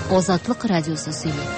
Азатлык радиосы сөйли.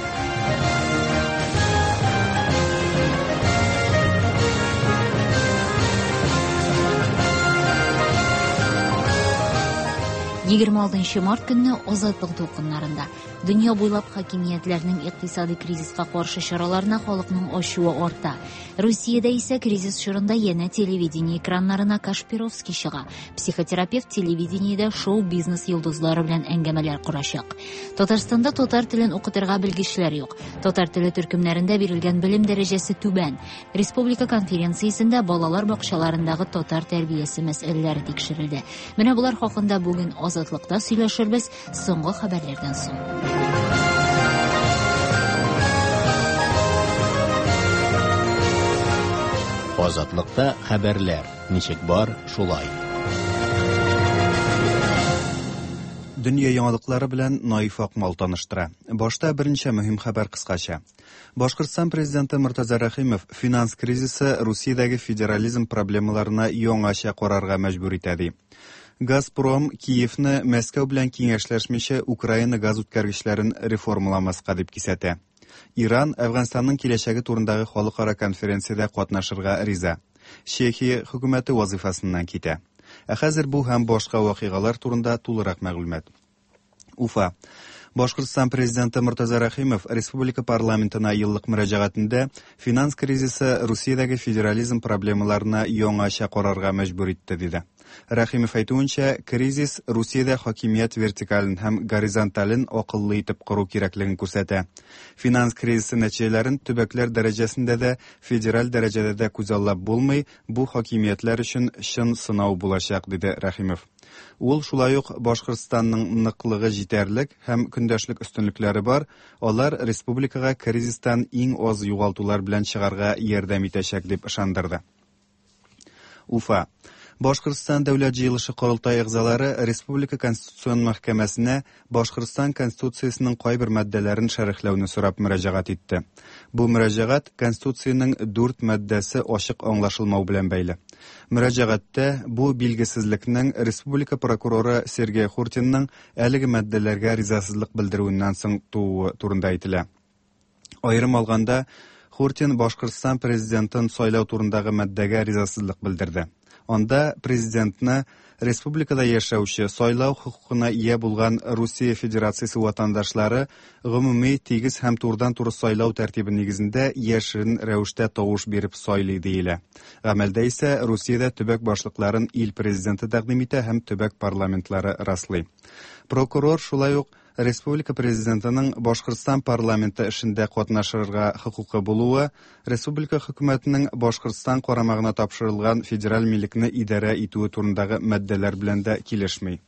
Март көнне Азатлык тулкыннарында дөнья буйлап хакимиятләрнең икътисади кризиска каршы чараларына халыкның ачуы арта. Русиядә исә кризис чорында янә телевидение экраннарына Кашпировский чыга. Психотерапевт телевидениедә шоу-бизнес йолдызлары белән әңгәмәләр корачак. Татарстанда татар телен укытырга белгечләр юк. Татар теле төркемнәрендә бирелгән белем дәрәҗәсе түбән. Республика конференциясендә балалар бакчаларындагы татар тәрбиясе мәсьәләләре тикшерелде. Менә булар хакында бүген Азатлыкта сөйләшербез соңгы хәбәрләрдән соң. Азатлыкта хәбәрләр. Ничек бар, шулай. Дөнья яңалыклары белән Наиф Акмал таныштыра. Башта беренче мөһим хәбәр кыскача. Башкортстан президенты Муртаза Рахимов финанс кризисы Русиядәге федерализм проблемаларына яңача карарга мәҗбүр итә ди. Газпром Киевны Мәскәү белән киңәшләшмичә Украина газ үткәргечләрен реформаламаска дип кисәтә. Иран Әфганстанның киләчәге турындагы халыкара конференциядә катнашырга риза. Чехия хөкүмәте вазифасыннан китә. Хәзер бу һәм башка вакыйгалар турында тулырак мәгълүмат. Уфа. Башкортстан президенты Муртаза Рахимов республика парламентына еллык мөрәҗәгатендә финанс кризисы Русиядәге федерализм проблемаларына яңача карарга мәҗбүр итте диде. Рахимов әйтүенчә, кризис Русиядә хакимият вертикален һәм горизонтален акыллы итеп кору кирәклеген күрсәтә. Финанс кризисы нәтиҗәләрен төбәкләр дәрәҗәсендә дә, федераль дәрәҗәдә дә күзаллап булмый, бу хакимиятләр өчен чын сынау булачак, диде Рахимов. Ул шулай ук Башкортстанның ныклыгы җитәрлек һәм көндәшлек өстенлекләре бар, алар республикага кризистан иң аз югалтулар белән чыгарга ярдәм итәчәк дип ышандырды. Уфа. Башкортстан дәүләт җыелышы корылтай әгъзалары Республика Конституцион мәхкәмәсенә Башкортстан Конституциясының кайбер маддәләрен шәрехләүне сорап мөрәҗәгать итте. Бу мөрәҗәгать Конституциянең 4 маддәсе ачык аңлашылмау белән бәйле. Мөрәҗәгатьтә бу билгесезлекнең Республика прокуроры Сергей Хуртинның әлеге маддәләргә ризасызлык белдерүеннән соң тууы турында әйтелә. Аерым алганда, Хуртин Башкортстан президентын сайлау турындагы маддәгә ризасызлык белдерде. Анда президентны республикада яшәүче сайлау хукукына ия булган Русия Федерациясе ватандашлары гомуми тигез һәм турыдан-туры сайлау тәртибе нигезендә яшерен рәвештә тавыш биреп сайлый диелә. Гамәлдә исә Русиядә төбәк башлыкларын ил президенты тәкъдим итә һәм төбәк парламентлары раслый. Прокурор шулай ук Республика президентының Башкортстан парламенты эшендә катнашырга хокукы булуы, республика хөкүмәтенең Башкортстан карамагына тапшырылган федераль милекне идарә итүе турындагы маддәләр белән дә килешми.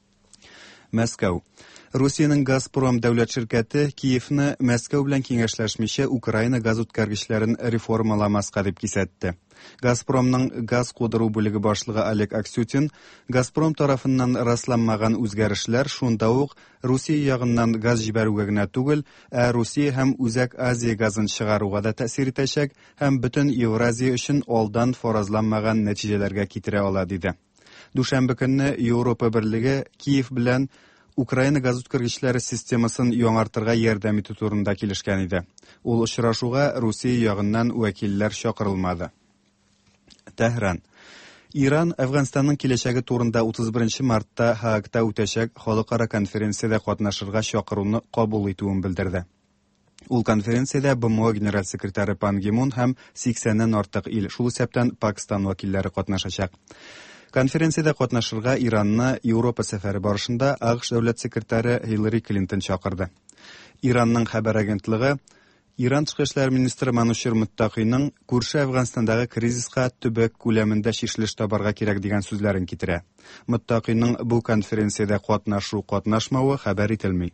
Мәскәү. Русиянең Газпром дәүләт ширкәте Киевны Мәскәү белән киңәшләшмичә Украина газ үткәргечләрен реформаламаска дип кисәтте. Газпромның газ кудыру бүлеге башлыгы Олег Аксютин Газпром тарафыннан расланмаган үзгәрешләр шунда ук Русия ягыннан газ җибәрүгә генә түгел, Русия һәм Үзәк Азия газын чыгаруга да тәэсир итәчәк һәм бөтен Евразия өчен алдан фаразланмаган нәтиҗәләргә китерә ала диде. Дүшәмбе көнне Европа берлеге Киев белән Украина газ үткәргечләре системасын яңартырга ярдәм итү турында килешкән иде. Ул очрашуга Русия ягыннан вәкилләр чакырылмады. Тәһран. Иран Әфганстанның киләчәге турында 31 мартта Хаагта үтәчәк халыкара конференциядә катнашырга чакыруны кабул итүен белдерде. Ул конференциядә БМО генераль секретаре Пан Ги Мун һәм 80-ннән артык ил, шул исәптән Пакистан вәкилләре катнашачак. Конференциядә катнашырга Иранны Европа сәфәре барышында АКШ дәүләт секретаре Хиллари Клинтон чакырды. Иранның хәбәр агентлыгы Иран тышкы эшләр министры Манушер Муттакыйның күрше Әфганстандагы кризиска төбәк күләмендә чишелеш табарга кирәк дигән сүзләрен китерә. Муттакыйның бу конференциядә катнашмавы хәбәр ителми.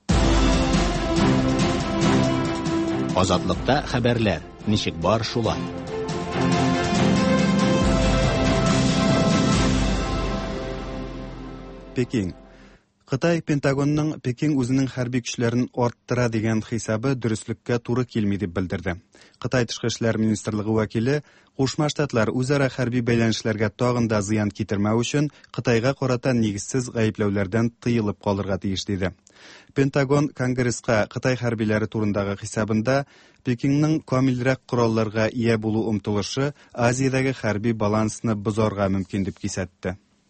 Азатлыкта хәбәрләр. Ничек бар, шулай. Пекин. Xitoy Pentagonning Pekin o'zining harbiy kuchlarini orttira degan hisobi durustlikka to'g'ri kelmaydi deb bildirdi. Xitoy Tashqi ishlar ministrligi vakili Qo'shma Shtatlar o'zaro harbiy baylanishlarga tog'inda ziyon keltirmau uchun Xitoyga qarata negizsiz ayblovlardan tiyilib qolirga tegishli dedi. Pentagon Kongressga Xitoy harbiylari turindagi hisobida Pekinning komilroq qurollarga ega bo'lu umtilishi Aziyadagi harbiy balansni buzorga mumkin deb ko'rsatdi.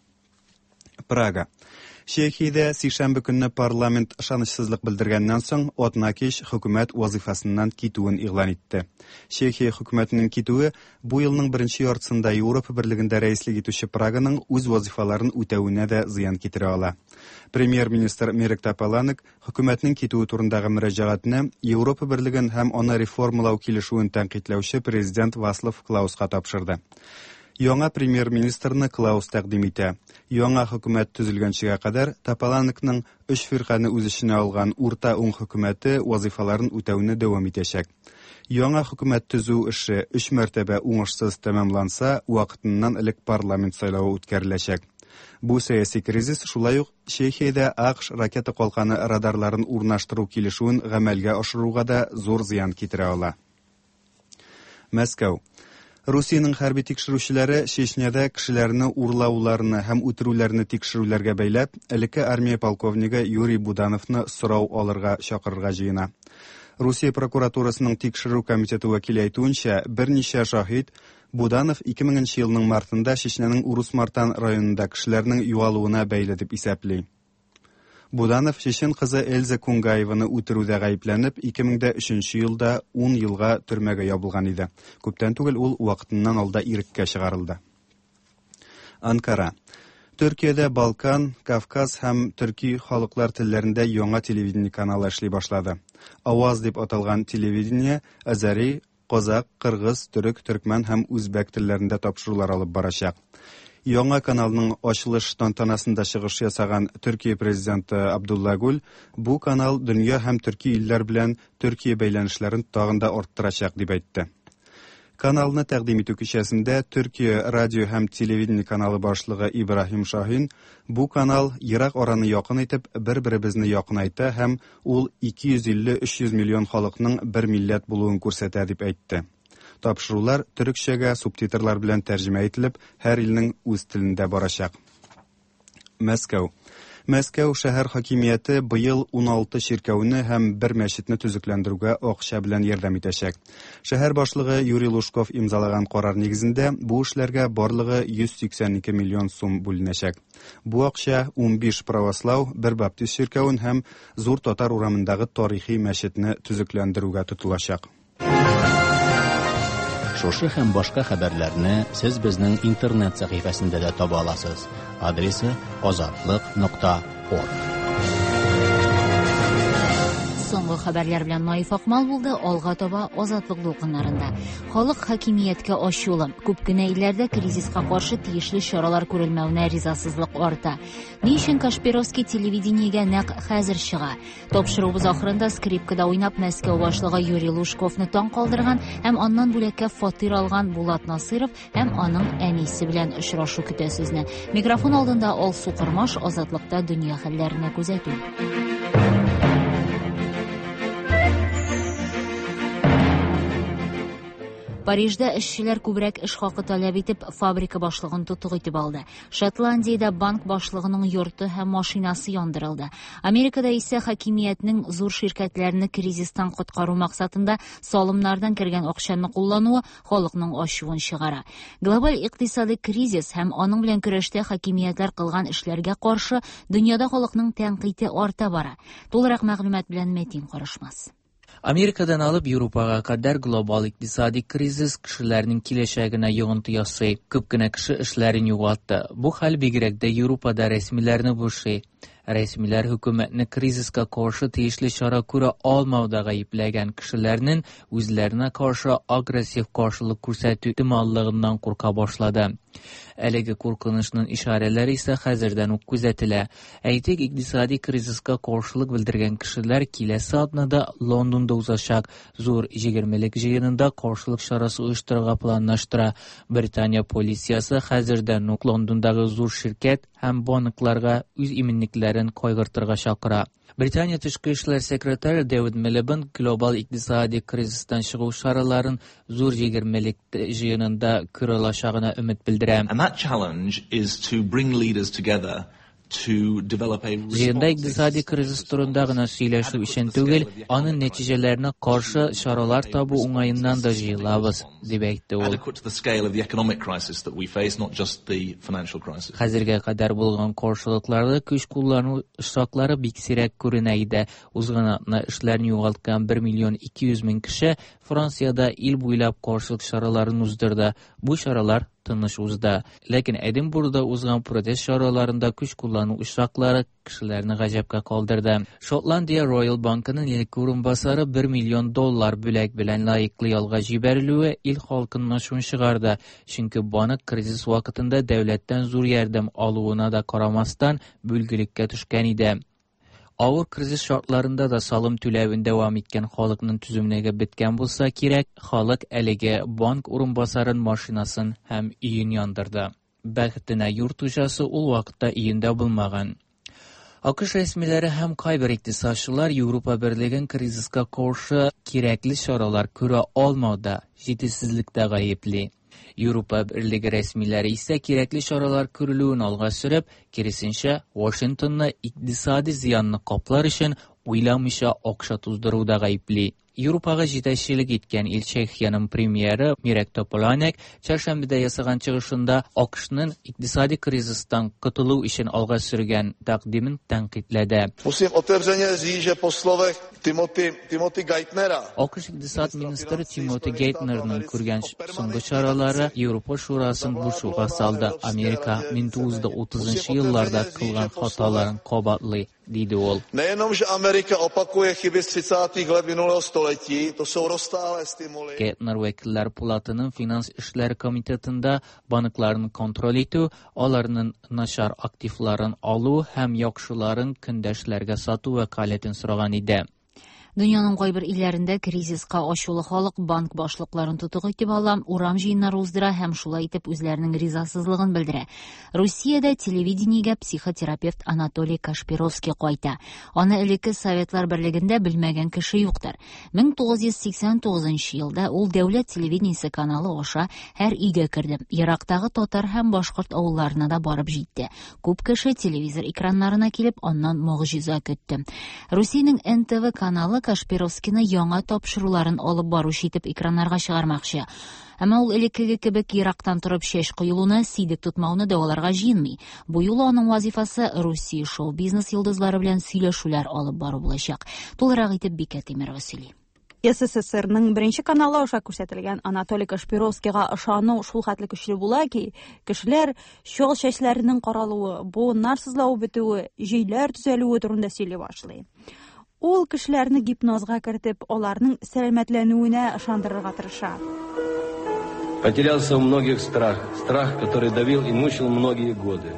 Praga Sheyxida seshanba kuni parlament ishonchsizlik bildirgandan so'ng Otnakish hukumat vazifasidan ketuvini e'lon etdi. Sheyxiya hukumatining ketuvi bu yilning birinchi yortisida Yevropa birligida raislik etuvchi Praganing o'z vazifalarini o'tavuna da ziyon keltira oladi. Premier-ministr Mirek Topolanek hukumatning ketuvi turindagi murojaatni Yevropa birligini ham ona reformalaw kelishuvini tanqidlovchi prezident Václav Klausga topshirdi. Yangi premier-ministrni Klaus taqdim etdi. Yangi hukumat tuzilguncha qadar Topolanekning 3 firqani o'z ishini olgan o'rta o'ng hukumati vazifalarini o'tavni davom etacak. Yangi hukumat tuzuv ishi 3 martaba o'ngishsiz tamomlansa, vaqtidan ilk parlament saylovi o'tkazilacak. Bu siyosiy krizis shulay uq Sheyxida AQSh raketa qalqani radarlarini o'rnashtiruv kelishuvini amalga oshiruvga da zo'r ziyon keltira oladi. Moskva Rossiyaning harbiy tekshiruvchilari Chechniyada kishilarni urlovlarini ham o'tiruvlarini tekshiruvlarga baylab, ilki armiya polkovniki Yuriy Budanovni so'rov olirga chaqirga jiyina. Rossiya prokuraturasining tekshiruv komiteti vakili aytgancha, bir necha shohid Budanov 2000-yilning martida Chechniyaning Urus-Martan rayonida kishilarning yuvaluvini bayli deb hisoblaydi. Budanov Chechen qizi Elza Kungayevani o'tiruvda ayblanib 2003-yilda 10 yilga turmaga yopilgan edi. Ko'pdan tugul u vaqtidan oldin irkka chiqarildi. Ankara Turkiyada Balkan, Kavkaz ham turkiy xalqlar tillarida yangi televideniya kanali ishlay boshladi. Ovoz deb atalgan televideniya azari, qozoq, qirg'iz, turk, turkman ham o'zbek tillarida topshiriqlar olib boracak. Yangi kanalning ochilish tantanasida chiqish yasagan Turkiya prezidenti Abdullah Gül bu kanal dunyo ham turkiy illar bilan Turkiya baylanishlarini tog'inda orttiracak deb aytdi. Kanalni taqdim etuvchi kechasida Turkiya radio ham televideniya kanali boshlig'i Ibrahim Shohin bu kanal Iroq orani yaqin etib, bir-birimizni yaqin ayta ham u 250-300 million xalqning bir millat bo'lug'ini ko'rsatadi deb aytdi. Topshiruvlar turkchaga subtitrlar bilan tarjima etilib, har yilning o'z tilida boracak. Moskva shahar hokimiyati bu yil 16 cherkovni ham bir masjidni tuzuklantirishga o'qisha bilan yordam etacak. Shahar boshlig'i Yuriy Lushkov imzolagan qaror negizida bu ishlarga borlig'i 182 million so'm bo'linacak. Bu o'qisha 15 pravoslav, bir baptist cherkovini ham zo'r tatar uramidagi tarixiy masjidni tuzuklantirishga tutilacak. Шушы һәм башка хәбәрләрне сез безнең интернет сәхифәсендә дә таба аласыз. Адресы ozodlik.org. Соңгы хәбәрләр белән Наиф Акмал булды. Алга таба Азатлык дулкыннарында. Халык хакимияткә ачулы. Күп кенә илләрдә кризиска каршы тиешле чаралар күрелмәвенә ризасызлык арта. Ни өчен Кашпировский телевидениегә нәкъ хәзер чыга? Тапшыруыбыз ахырында скрипкада уйнап Мәскәү башлыгы Юрий Лужковны таң калдырган һәм аннан бүләккә фатир алган Булат Насыров һәм аның әнисе белән очрашу көтә сезне. Микрофон алдында Алсу Кырмаш, Азатлыкта дөнья хәлләренә күзәтү. Парижда эшчеләр күбрәк эш хакы таләп итеп, фабрика башлыгын тотык итеп алды. Шотландиядә банк башлыгының йорты һәм машинасы яндырылды. Америкада исә хакимиятнең зур ширкәтләрне кризистан коткару максатында салымнардан кергән акчаны куллануы халыкның ачуын чыгара. Глобаль икътисади кризис һәм аның белән көрәштә хакимиятләр кылган эшләргә каршы дөньяда халыкның тәнкыйте арта бара. Тулырак мәгълүмат белән Мәтин Карышмас. Америкадан алып Европага кадәр глобаль икътисади кризис кешеләрнең киләчәгенә йогынты ясый. Күп кенә кеше эшләрен югалтты. Бу хәл бигрәк тә Европада рәсмиләрне бушый. Рәсмиләр хөкүмәтне кризиска каршы тиешле чара күрә алмауда гаепләгән кешеләрнең үзләренә каршы агрессив каршылык күрсәтү ихтималлыгыннан курка башлады. Әлеге куркынычның ишарәләре исә хәзердән үк күзәтелә. Әйтик, икътисади кризиска каршылык белдергән кешеләр киләсе атнада Лондонда узачак зур 20-лек җыенында каршылык чарасы оештырырга планлаштыра. Британия полициясе хәзердән үк Лондондагы зур ширкәт һәм банкларга үз иминлекләрен кешеләрен кайгыртырга чакыра. Британия тышкы эшләр секретаре Дэвид Милибанд глобаль икътисади кризистан чыгу чараларын зур 20-лек җыенында күрә алачагына өмет белдерә. And that challenge is to bring leaders together to develop a Җыенда икътисади кризис турында гына сөйләшү өчен түгел, аның нәтиҗәләренә каршы чаралар табу уңаеннан да җыелабыз, дип әйтте ул. adequate to the scale of the economic crisis that we face, not just the financial crisis. Хәзергә кадәр булган каршылыкларда көч куллану очраклары бик сирәк күренә иде. Узган атна эшләрен югалткан 1,2 миллион кеше Франциядә ил буйлап каршылык чараларын уздырды. Бу чаралар тыныч узды. Ләкин Эдинбургда узган протест чараларында көч куллану очраклары кешеләрне гаҗәпкә калдырды. Шотландия Royal Bankының ilk урынбасары $1 миллион бүләк белән лаеклы ялга җибәрелүе ил халкын ачуын чыгарды. Чөнки банк кризис вакытында дәүләттән зур ярдәм алуына да карамастан бүлгелеккә төшкән иде. Авыр кризис шартларында да салым түләвен дәвам иткән халыкның түземлеге беткән булса кирәк, халык әлеге банк урынбасарын машинасын һәм өен яндырды. Бәхетенә йорт хуҗасы ул вакытта өендә булмаган. АКШ рәсмиләре һәм кайбер икътисадчылар Европа Берлеген кризиска каршы кирәкле чаралар күрә алмауда, җитешсезлектә гаепли. Европа Берлеге рәсмиләре исә кирәкле чаралар күрелүен алга сөреп, киресенчә, Вашингтонны икътисади зыянны каплар өчен уйламыйча акча туздыруда гаепли. Европага җитәкчелек иткән ил Чехияның премьеры Mirek Topolánek чаршамбыда ясаган чыгышында АКШның икътисади кризистан котылу өчен алга сөргән тәкъдимен тәнкыйтьләде. Musím otevřeně říct, že po slovech Timothy Geithnera. АКШ икътисад министры Тимоти Гейтнерның күргән соңгы чаралары Европа шурасын бушуга салды. Америка 1930 елларда кылган хаталарын кабатлый, диде ул. Nejenom, že Amerika opakuje chyby z 30. let minulého století, to jsou rozsáhlé stimuly. Гейтнер вәкилләр палатының финанс эшләре комитетында банкларны контроль итү, аларның начар активларын алу һәм яхшыларын көндәшләргә сату вәкаләтен сораган иде. Дөньяның кайбер илләрендә кризиска ачулы халык банк башлыкларын тотык итеп ала, урам җыеннары уздыра һәм шулай итеп үзләренең ризасызлыгын белдерә. Русиядә телевидениегә психотерапевт Анатолий Кашпировский кайта. Аны элекке Советлар Берлегендә белмәгән кеше юктыр. 1989 елда ул дәүләт телевидениесе каналы аша һәр өйгә керде. Ерактагы татар һәм башкорт авылларына да барып җитте. Күп кеше телевизор экраннарына килеп, аннан мөгъҗиза көтте. Русиянең НТВ каналы Кашпировскийны яңа тапшыруларын алып баручы итеп экраннарга чыгармакчы. Әмма ул элеккеге кебек ерактан торып чәч куелуны, сидек тотмауны дәваларга җыенмый. Бу юлы аның вазифасы Русия шоу-бизнес йолдызлары белән сөйләшүләр алып бару булачак. Тулырак итеп Бикә Тимерова сөйли. СССРның беренче каналы аша күрсәтелгән Анатолий Кашпировскийга ышану шул хәтле көчле була ки, кешеләр чал чәчләренең каралуы, буыннар сызлау бетүе, җөйләр төзәлүе турында сөйли башлый. Ул кешеләрне гипнозга кертеп, аларның сәламәтләнүенә ышандырырга тырыша. Потерялся у многих страх, который давил и мучил многие годы.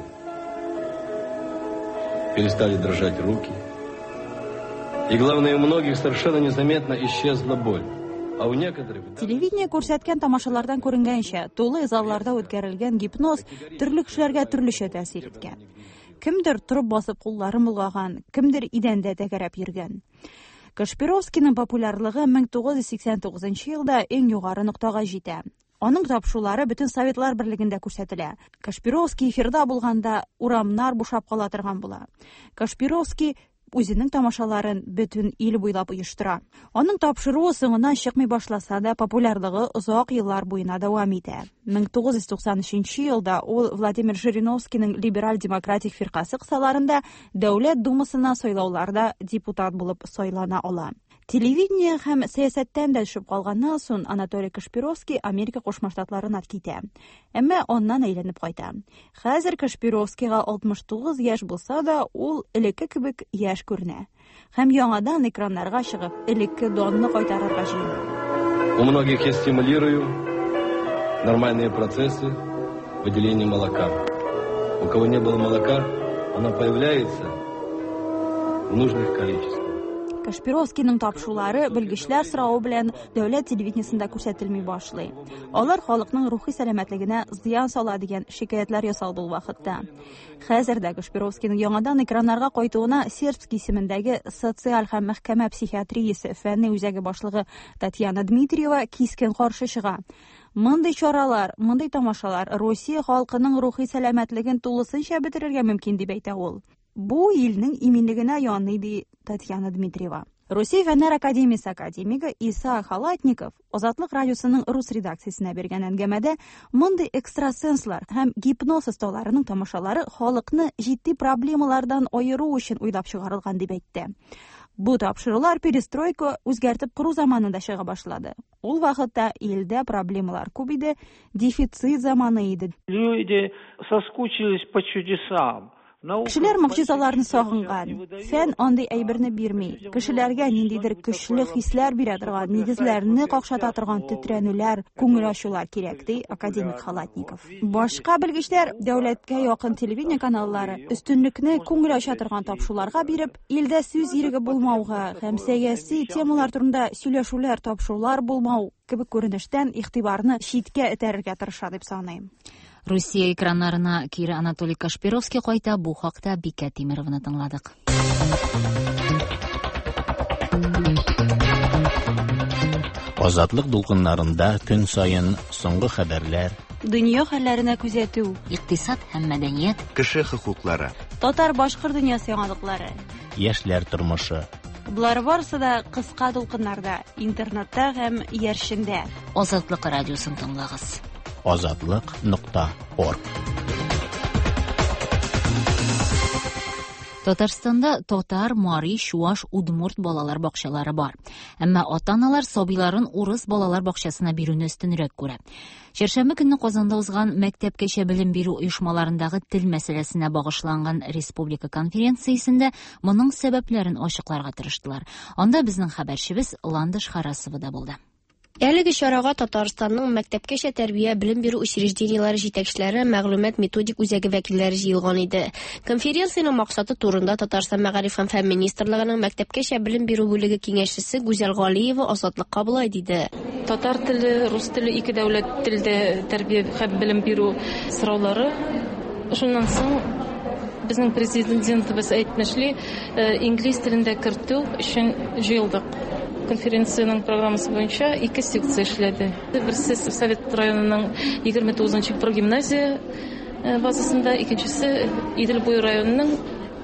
Перестали дрожать руки. И главное, у многих совершенно незаметно исчезла боль. А у некоторых... Телевидение күрсәткән тамашалардан күренгәнчә, тулы залларда үткәрелгән гипноз төрле кешеләргә төрлечә тәэсир иткән. Кемдер турып басып кулларын булгаган, кемдер идәндә тәгәрәп йөргән. Кашпировскийның популярлыгы 1989 елда иң югары ноктага җитә. Аның тапшырулары бөтен Советлар Берлегендә күрсәтелә. Кашпировский эфирда булганда урамнар бушап кала торган була. Кашпировский үзенең тамашаларын бөтен ил буйлап оештыра. Аның тапшыруы соңыннан чыкмый башласа да, популярлыгы озак еллар буена дәвам итә. 1993 елда ул Владимир Жириновскийның либераль-демократик фиркасы кысаларында Дәүләт Думасына сайлауларда депутат булып сайлана ала. Телевидение һәм сәясәттән дә төшеп калганнан соң Анатолий Кашпировский Америка Кушма Штатларына китә. Әмма оннан әйләнеп кайта. Хәзер Кашпировскийга 69 яшь булса да, ул элекке кебек яшь күренә. Һәм яңадан экраннарга чыгып, элекке данны кайтарырга җыена. У многих я стимулирую нормальные процессы выделения молока. У кого не было молока, оно появляется в нужных количествах. Кашпировскийның тапшырулары белгечләр сорауы белән дәүләт телевидениесында күрсәтелми башлый. Алар халыкның рухи сәламәтлегенә зыян сала дигән шикаятьләр ясалды ул вакытта. Хәзер дә Кашпировскийның яңадан экраннарга кайтуына Сербский исемендәге социаль һәм мәхкәмә психиатриясе фәнни үзәге башлыгы Татьяна Дмитриева кискен каршы чыга. Мондый чаралар, мондый тамашалар Россия халкының рухи сәламәтлеген тулысынча бетерергә мөмкин дип әйтә ул. Бу илнең иминлегенә яный ди Татьяна Дмитриева. Россия фәннәр академиясе академигы Иса Халатников Азатлык радиосының рус редакциясенә биргән әңгәмәдә мондый экстрасенслар һәм гипноз осталарының тамашалары халыкны җитди проблемалардан аеру өчен уйлап чыгарылган дип әйтте. Бу тапшырулар перестройка үзгәртеп кору заманында чыга башлады. Ул вакытта илдә проблемалар күп иде, дефицит заманы иде. Люди соскучились по чудесам. Кешеләр могҗизаларны сагынган. Фән андый әйберне бирми. Кешеләргә ниндидер көчле хисләр бирә торган, нигезләрне какшата торган тетрәнүләр, күңел ачулар кирәк ди академик Халатников. Башка белгечләр дәүләткә якын телевидение каналлары өстенлекне күңел ача торган тапшыруларга биреп, илдә сүз иреге булмауга һәм сәяси темалар турында сөйләшүләр, тапшырулар булмау кебек күренештән игътибарны читкә этәрергә тырыша дип саныйм. Россия экраннарына кире Анатолий Кашпировский кайта, бу хакта Бикә Тимеровны тыңладык. Азатлык дулкыннарында көн сайын соңгы хәбәрләр, Дөнья хәлләренә күзәтү, Иктисад һәм мәдәният, Кеше хокуклары, татар-башкыр дөньясы яңалыклары. яшьләр тормышы. Булар барысы да кыска дулкыннарда, интернетта һәм яршендә. Азатлык радиосын тыңлагыз. Azatlyk.org. Татарстанда татар, мари, чуаш, удмурт балалар бакчалары бар. Әмма ата-аналар сабыйларын урыс балалар бакчасына бирүне өстенрәк күрә. Чәршәмбе көнне Казанда узган мәктәпкәчә белем бирү оешмаларындагы тел мәсьәләсенә багышланган республика конференциясендә моның сәбәпләрен ачыкларга тырыштылар. Анда безнең хәбәрчебез Ландыш Харасова да булды. Әлеге чарага Татарстанның мәктәпкәчә тәрбия белем бирү учреждениеләре җитәкчеләре, мәгълүмат методик үзәге вәкилләре җыелган иде. Конференциянең максаты турында Татарстан Мәгариф һәм фән министрлыгының мәктәпкәчә белем бирү бүлеге киңәшчесе Гүзәл Галиева Азатлыкка булай диде. Татар теле, рус теле ике дәүләт телдә тәрбия һәм белем бирү сораулары. Шуннан соң безнең президентыбыз әйтмешли, инглиз телендә кертү өчен җыелдык. Конференциянең программасы буенча 2 секция эшләде. Берсе Совет районының 29-нчы прогимназия базасында, икенчесе Идел буй районының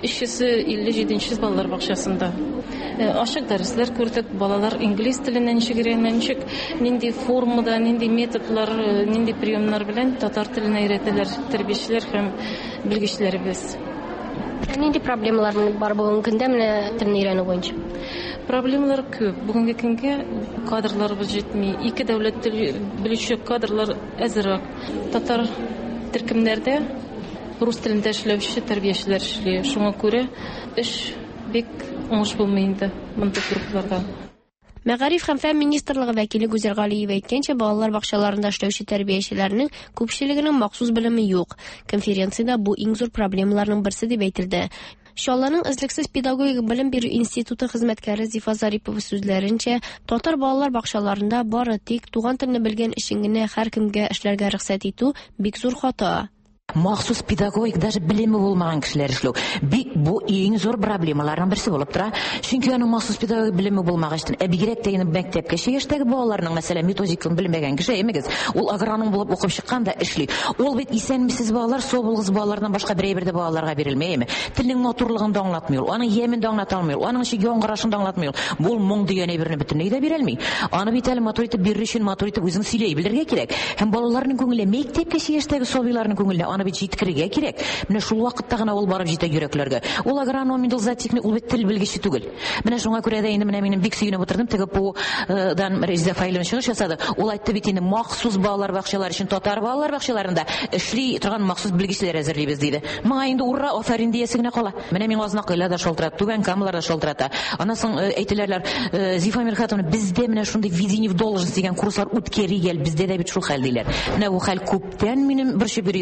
357-нче балалар бакчасында. Ачык дәресләр күрдек, балалар инглиз теленнән ничек, нинди формада, нинди методлар, нинди приемнар белән татар теленә өйрәтәләр тәрбиячеләр һәм белгечләребез. Нинди проблемалар бар бүгенге көндә менә телне өйрәнү буенча? Проблемалар күп. Бүгенге көнгә кадрларыбыз җитми. Ике дәүләт тел белүче кадрлар әзрәк. Татар төркемнәрдә рус телендә эшләүче тәрбиячеләр эшли. Шуңа күрә эш бик уңыш булмый инде мондай группларда. Мәгариф һәм фән министрлыгы вәкиле Гүзәл Галиева әйткәнчә, балалар бакчаларында эшләүче тәрбиячеләрнең күпчелегенең махсус белеме юк. Конференциядә бу иң зур проблемаларның берсе дип әйтелде. Шалланың излексез педагогик белем бирү институты хезмәткәре Зифа Зарипова сүзләренчә, татар балалар бакчаларында бары тик туган телне белгән өчен генә һәркемгә эшләргә рөхсәт итү бик зур хата. Махсус педагогик даже белеме булмаган кешеләр эшләү. Бу иң зур проблемаларның берсе булып тора. Чөнки аның махсус педагогик белеме булмагачлар, бигрәк тә инде мәктәпкәчә яшьтәге балаларның, мәсәлән, методиканы белмәгән кеше эмегез, ул агроном булып укып чыккан да эшли. Ул бит исәнмесез балалар, собылгыз балалардан башка берәй-бердә балаларга бирелмәйме? Телнең матурлыгын да аңлатмый ул, аның ямен да аңлата алмый ул, аның чиге яңгырашын да аңлатмый ул. Бу моң дигән әйберне бөтенләй дә бирелми. Аны бит әле матур итеп бирер өчен матур итеп үзең сөйләй белергә кирәк. Һәм балаларның күңеле, мәктәпкәчә яшьтәге сабыйларның күңеле аны бит җиткерергә кирәк. Менә шул вакытта гына ул барып җитә йөрәкләргә. Ул агроном инде затикник, ул бит тел белгече түгел. Менә шуңа күрә дә инде менә минем бик сөенеп утырдым. Теге дан Реза Файлович чыгыш ясады. Ул әйтте бит инде махсус балалар бакчалары өчен татар балалар бакчаларында эшли торган махсус белгечләр әзерлибез диде. Моңа инде ура, афарин диясе генә кала. Менә мин азнакыйлар да шалтырата, түбән камалар да шалтырата. Аннан соң әйтеләрләр, Зифа Мирхатовна, бездә менә шундый введение в должность дигән курслар үткәригәл, бездә дә бит шул хәл диләр. Менә бу хәл күптән минем борчып йөридер инде.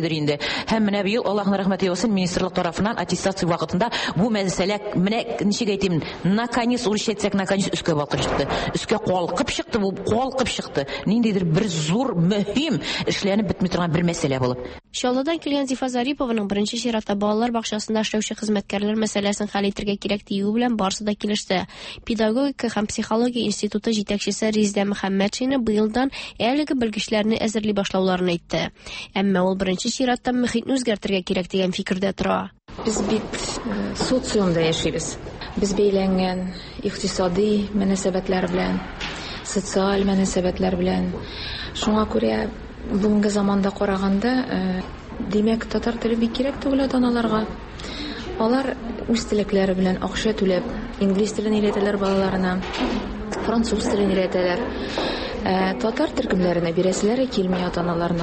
Һәм менә быел Аллаһның рәхмәте яусын министрлык тарафыннан аттестация вакытында бу мәсьәлә менә ничек әйтим, наконец урышчатсак наконец үскә балкып чыкты. Үскә калкып чыкты, бу калкып чыкты. Ниндидер бер зур мөһим эшләнеп бетми торган бер мәсьәлә булып. Шалладан килгән Зифа Зарипованың беренче чиратта балалар бакчасында эшләүче хезмәткәрләр мәсьәләсен хәл итәргә кирәк диюе белән барысы да килеште. Педагогика һәм психология институты җитәкчесе Резидә Мөхәммәтшина быелдан әлеге белгечләрне әзерли башлауларын әйтте. Әмма ул беренче чиратта мөхитне үзгәртергә кирәк дигән фикердә тора. Без бит социумда яшибез. Без бәйләнгән икътисади мөнәсәбәтләр белән, социаль мөнәсәбәтләр белән. Шуңа күрә бүгенге заманда караганда, димәк, татар теле бик кирәк түгел ата-аналарга. Алар үз телекләре белән акча түләп, инглиз телен өйрәтәләр балаларына, француз телен өйрәтәләр. Татар төркемнәренә бирәселәре килми ата-аналарның.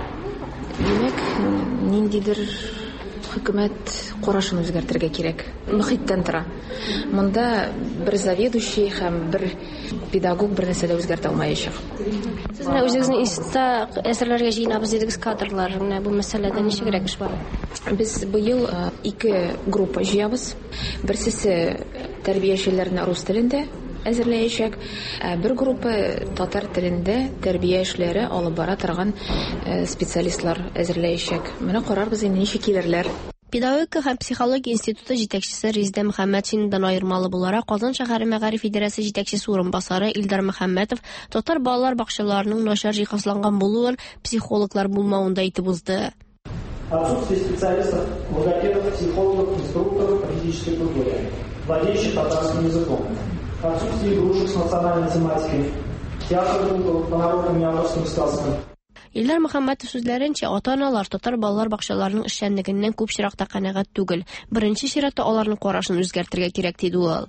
Димәк, ниндидер хөкүмәт карашын үзгәртергә кирәк. Мөхиттән тора. Монда бер заведующий һәм бер педагог бер нәрсә дә үзгәртә алмаячак. Сез менә үзегезнең институтта әсәрләргә җыйнабыз дидегез, кадрлар менә бу мәсьәләдә ничегрәк эш бар? Без быел 2 группа җыябыз. Берсесе тәрбиячеләрне рус телендә әзерләячәк, бер группа татар телендә тәрбия эшләре алып бара торган специалистлар әзерләячәк. Менә карарбыз инде ничек килерләр. Педагогика һәм психология институты җитәкчесе Резидә Мөхәммәтшинадан аермалы буларак Казан шәһәре мәгариф идарәсе җитәкчесе урынбасары Илдар Мөхәммәтов татар балалар бакчаларының начар җиһазланган булуын психологлар булмавында әйтеп узды. Отсутствие специалистов, логопедов, психологов, инструкторов по физической культуре, владеющих татарским языком. Отсутствие игрушек с национальной тематикой, театр по народным и авторским сказкам. Илдар Мөхәммәтов сүзләренчә, ата-аналар татар балалар бакчаларының эшчәнлегеннән күп чиракта канәгать түгел. Беренче чиратта аларның карашын үзгәртергә кирәк диде ул.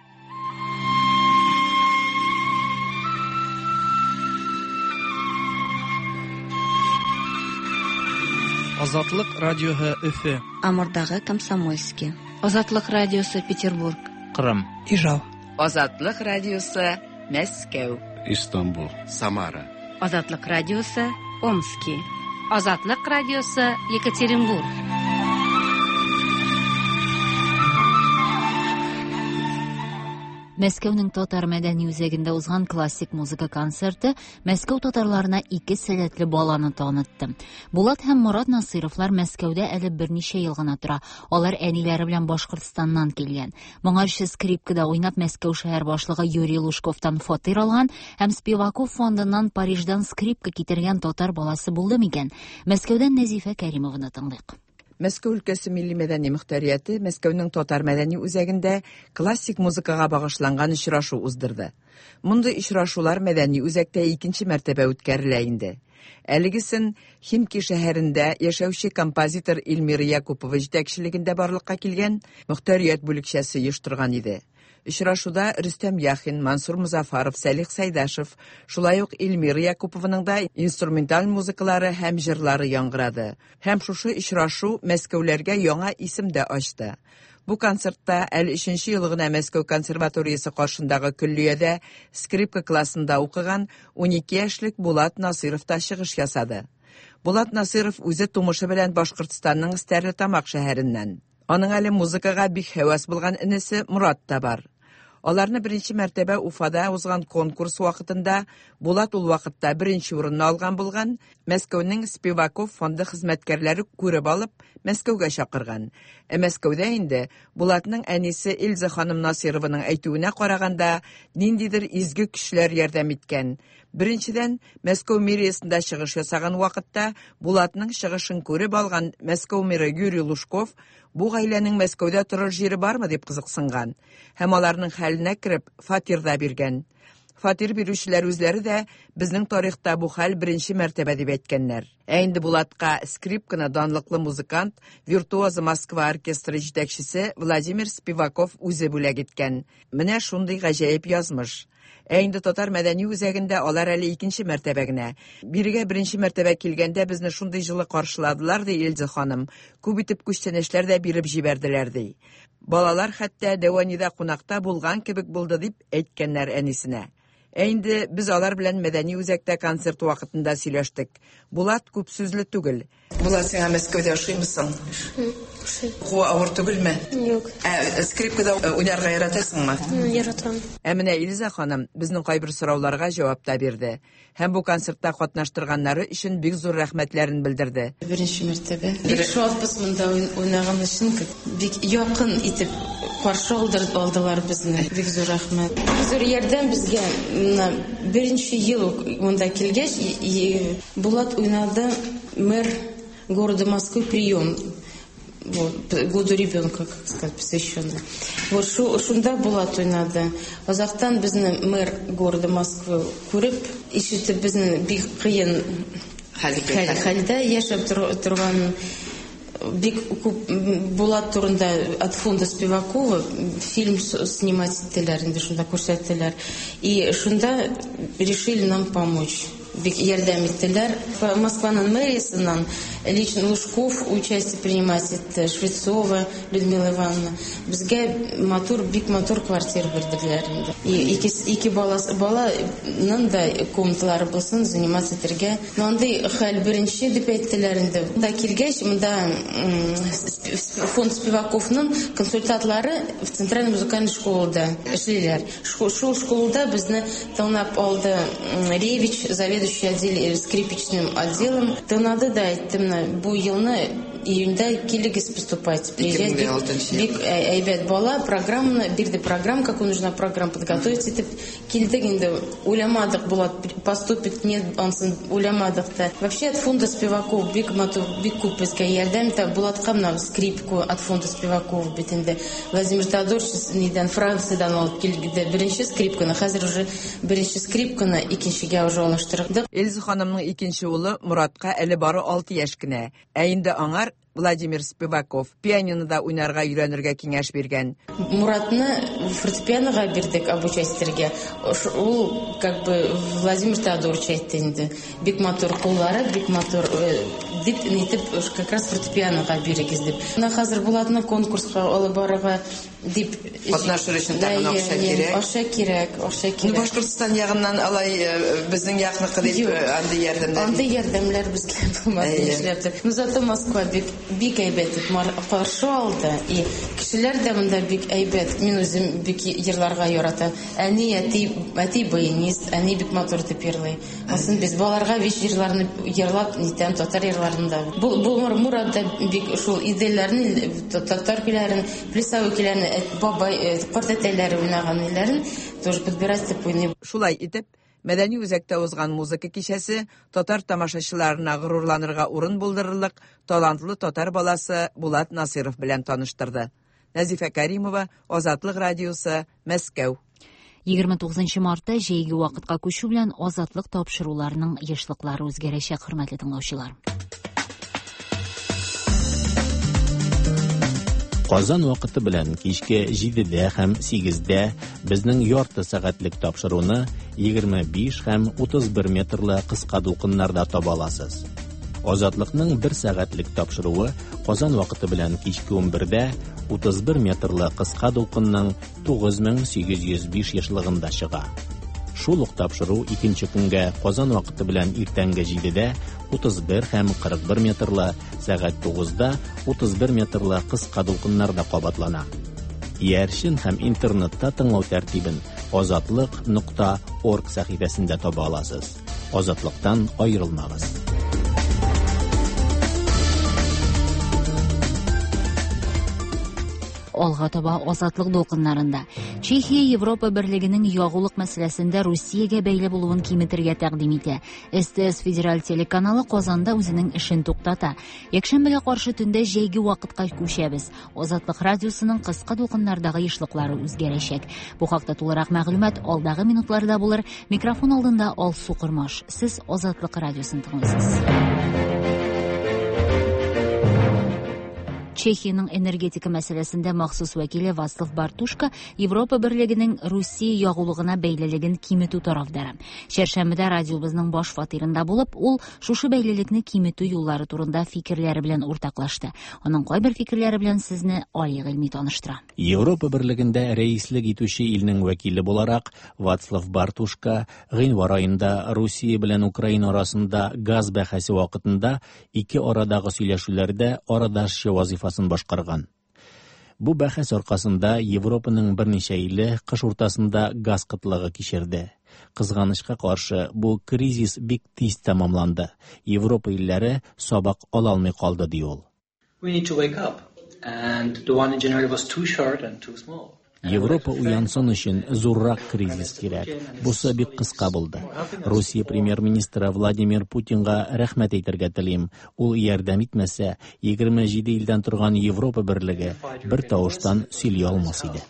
Азатлык радиоһы Өфе. Амурдагы Комсомольский. Азатлык радиосы Петербург. Кырым. Ижау. Азатлык радиосы Мәскәү. Истанбул. Самара. Азатлык радиосы Омский. Азатлык радиосы Екатеринбург. Мәскәүнең татар мәдәни үзәгендә узган классик музыка концерты Мәскәү татарларына 2 сәләтле баланы танытты. Булат һәм Мурат Насыйровлар Мәскәүдә әле берничә ел гына тора. Алар әниләре белән Башкортстаннан килгән. Моңарчы скрипкада уйнап Мәскәү шәһәр башлыгы Юрий Лужковтан фатир алган һәм Спиваков фондыннан Париждан скрипка китергән татар баласы булды микән? Мәскәүдән Нәзифә Кәримовны тыңлыйк. Мәскәү өлкәсе милли мәдәни мөхтәрияте Мәскәүнең татар мәдәни үзәгендә классик музыкага багышланган очрашу уздырды. Мондый очрашулар мәдәни үзәктә 2нче мәртәбә үткәрелә инде. Әлегесен Химки шәһәрендә яшәүче композитор Эльмира Якупова җитәкчелегендә барлыкка килгән мөхтәрият бүлекчәсе оештырган иде. Очрашуда Рөстәм Яхин, Мансур Музафаров, Сәлих Сайдашев, шулай ук Эльмира Якуповның да инструменталь музыкалары һәм җырлары яңгырады. Һәм шушы очрашу Мәскәүләргә яңа исем дә ачты. Бу концертта әле 3нче ел гына Мәскәү консерваториясе каршындагы көллиядә скрипка классында укыган 12 яшьлек Булат Насыйров та чыгыш ясады. Булат Насыйров үзе тумышы белән Башкортстанның Стәрлетамак шәһәреннән. Аның әле музыкага бик һәвәс булган инесе Мурат та бар. Аларны беренче мәртәбә Уфада узган конкурс вакытында Булат ул вакытта беренче урынны алган булган, Мәскәүнең Спиваков фонды хезмәткәрләре күреп алып, Мәскәүгә чакырган. Мәскәүдә инде Булатның әнисе Илза ханым Насыйрованың әйтүенә караганда, ниндидер изге көчләр ярдәм иткән. Беренчедән, Мәскәү мэриясендә чыгыш ясаган вакытта Булатның чыгышын күреп алган Мәскәү мэры Юрий Лужков бу гаиләнең Мәскәүдә торыр җире бармы дип кызыксынган. Һәм аларның хәленә кереп фатирда биргән. Фатир бирүчеләр үзләре дә безнең тарихта бу хәл беренче мәртәбә дип әйткәннәр. Инде Булатка скрипканы данлыклы музыкант, виртуозы Москва оркестры җитәкчесе Владимир Спиваков үзе бүләк иткән. Менә шундый гаҗәеп язмыш. Инде татар мәдәни үзәгендә алар әле 2нче мәртәбә генә. Бирегә беренче мәртәбә килгәндә безне шундый җылы каршыладылар ди Илза ханым. Күп итеп күчтәнәчләр дә биреп җибәрделәр ди. Балалар хәтта Дәванида кунакта булган кебек булды дип әйткәннәр әнисенә. Инде без алар белән мәдәни үзәктә концерт вакытында сөйләштек. Булат күп сүзле түгел. Булат, сен Мәскәүдә яшыймсың? Куа авыр түгелме? Юк. Скрипкада уйнарга яратасыңмы? Яратам. Менә Элиза ханым безнең кайбер сорауларга җавап та бирде. Һәм бу концертта катнаштырганнары өчен бик зур рәхмәтләрен белдерде. Беренче мәртәбә. Бик шатбыз монда уйнаган өчен бик якын итеп каршы алдылар безне. Бик зур рәхмәт. Зур ярдәм безгә. Беренче ел монда килгәч, Булат уйнады мэр города Москвы прием. Вот, году ребенка, как сказать, посвященный. Вот шунда Булат уйнады. Азактан безне мэр города Москвы күреп, ишетеп безне бик кыен хәлдә яшәп торган бик күп Булат турында от фонда Спивакова фильм снимать иттеләр, инде шунда күрсәттеләр. И шунда решили нам помочь. Бик ярдәм иттеләр. Москваның мэриясыннан лично Лужков участие принимать итте, Швецова Людмила Ивановна. Безгә бик матур квартира бирделәр инде. И ике баланың да комнаталары булсын, заниматься итәргә. Но андый хәл беренче дип әйттеләр инде. Монда килгәч, монда фонд Спиваковның консультантлары в Центральной музыкальной школада эшлиләр. Шул школада безне тыңлап алды Ревич, заведующий скрипичным отделом. Тыңлады да әйттем, бу елны июньдә килегез поступать. Приезжать бик әйбәт бала, программаны бирде, программа, какую нужно программу подготовить. Итеп килдек инде, уйламадык Булат поступит, нет, ансын уйламадык та. Вообще от фонда Спиваков бик күп безгә ярдәм итә. Булатка мына скрипку от фонда Спиваков бит инде. Владимир Тодорович нидән Франциядән алып килде беренче скрипканы, хәзер уже беренче скрипканы икенчегә уже алыштырдык. Эльза ханымның икенче улы Моратка әле бары 6 яшь кенә. Инде аңар Владимир Спиваков пианинода уйнарга өйрәнергә киңәш биргән. Муратны фортепианога бирдек обучастырга. Ул как бы Владимир Тодорович әйтте инде. Бик матур куллары, бик матур дип нитеп как раз фортепианога бирегез дип. Менә хәзер Булатны конкурска алып барырга дип катнашыр өчен тагын акча кирәк. Акча кирәк. Башкортстан ягыннан алай безнең якныкы дип андый ярдәмләр. Андый ярдәмләр безгә булмады эшләптер. Но зато Москва бик әйбәт каршы алды. И кешеләр дә монда бик әйбәт. Мин үзем бик йырларга яратам. Әни әти баянист, әни бик матур дип йырлый. Асын без балаларга вич йырларны йырлап нитәм татар йырларында. Бу Мурат да бик шул идеяләрне татар көйләрен, плясовый көйләрне бабай квартетләре уйнаган иләрен тоже подбирать дип уйный. Шулай итеп Мәдәни үзәктә узган музыка кичәсе татар тамашачыларына горурланырга урын булдырырлык талантлы татар баласы Булат Насиров белән таныштырды. Назифа Каримова, Азатлык радиосы, Мәскәү. 29 мартта җәйге вакытка күчү белән азатлык тапшыруларының ешлыклары үзгәрәчәк, хөрмәтле тыңлаучылар. Казан вакыты белән кичке 7дә һәм 8дә безнең ярты сәгатьлек тапшыруны 25 һәм 31 метрлы кыска дулкыннарда таба аласыз. Азатлыкның 1 сәгатьлек тапшыруы Казан вакыты белән кичке 11дә 31 метрлы кыска дулкынның 9805 яшьлыгында чыга. Шул ук тапшыру икенче көнгә Казан вакыты белән иртәнге 7дә 31 һәм 41 метрлы, сәгать 9да 31 метрлы кыска дулкыннарда кабатлана. Иярчен һәм интернетта тыңлау тәртибен azatliq.org сәхифәсендә таба аласыз. Азатлыктан аерылмагыз. Алга таба азатлык дулкыннарында. Чехия Европа Берлегенең ягулык мәсьәләсендә Россиягә бәйле булуын киметергә тәкъдим итә. СТС федераль телеканалы Казанда үзенең эшен туктата. Якшәмбегә каршы төндә җәйге вакытка күчәбез. Азатлык радиосының кыска дулкыннардагы ешлыклары үзгәрәчәк. Бу хакта тулырак мәгълүмат алдагы минутларда булыр. Микрофон алдында Алсу Кырмаш. Сез Азатлык радиосын тыңлыйсыз. Чехияның энергетика мәсьәләсендә махсус вәкиле Вацлав Бартушка Европа берлегенең Русия ягулыгына бәйлелеген киметү тарафдары. Шәршәмбедә радиобызның баш фатирында булып, ул шушы бәйлелекне киметү юллары турында фикерләре белән уртаклашты. Аның кайбер фикерләре белән сезне Али Гыйльми таныштыра. Европа берлегендә рәислек итүче илнең вәкиле буларак Вацлав Бартушка гыйнвар айында Русия белән Украина арасында газ бәхәсе вакытында ике арадагы сөйләшүләрдә арадашчы вазифасын башкарган. Бу бәхәс аркасында Европаның берничә иле кыш уртасында газ кытлыгы кичерде. Кызганычка каршы, бу кризис бик тиз тамамланды. Европа илләре сабак ала алмый калды ди ул. We need to wake up, and the one in January was too short and too small. Европа уянсын өчен зуррак кризис кирәк. Бусы бик кыска булды. Русия премьер-министры Владимир Путинга рәхмәт әйтергә телим. Ул ярдәм итмәсә, 27 илдән торган Европа берлеге бер тавыштан сөйли алмас иде.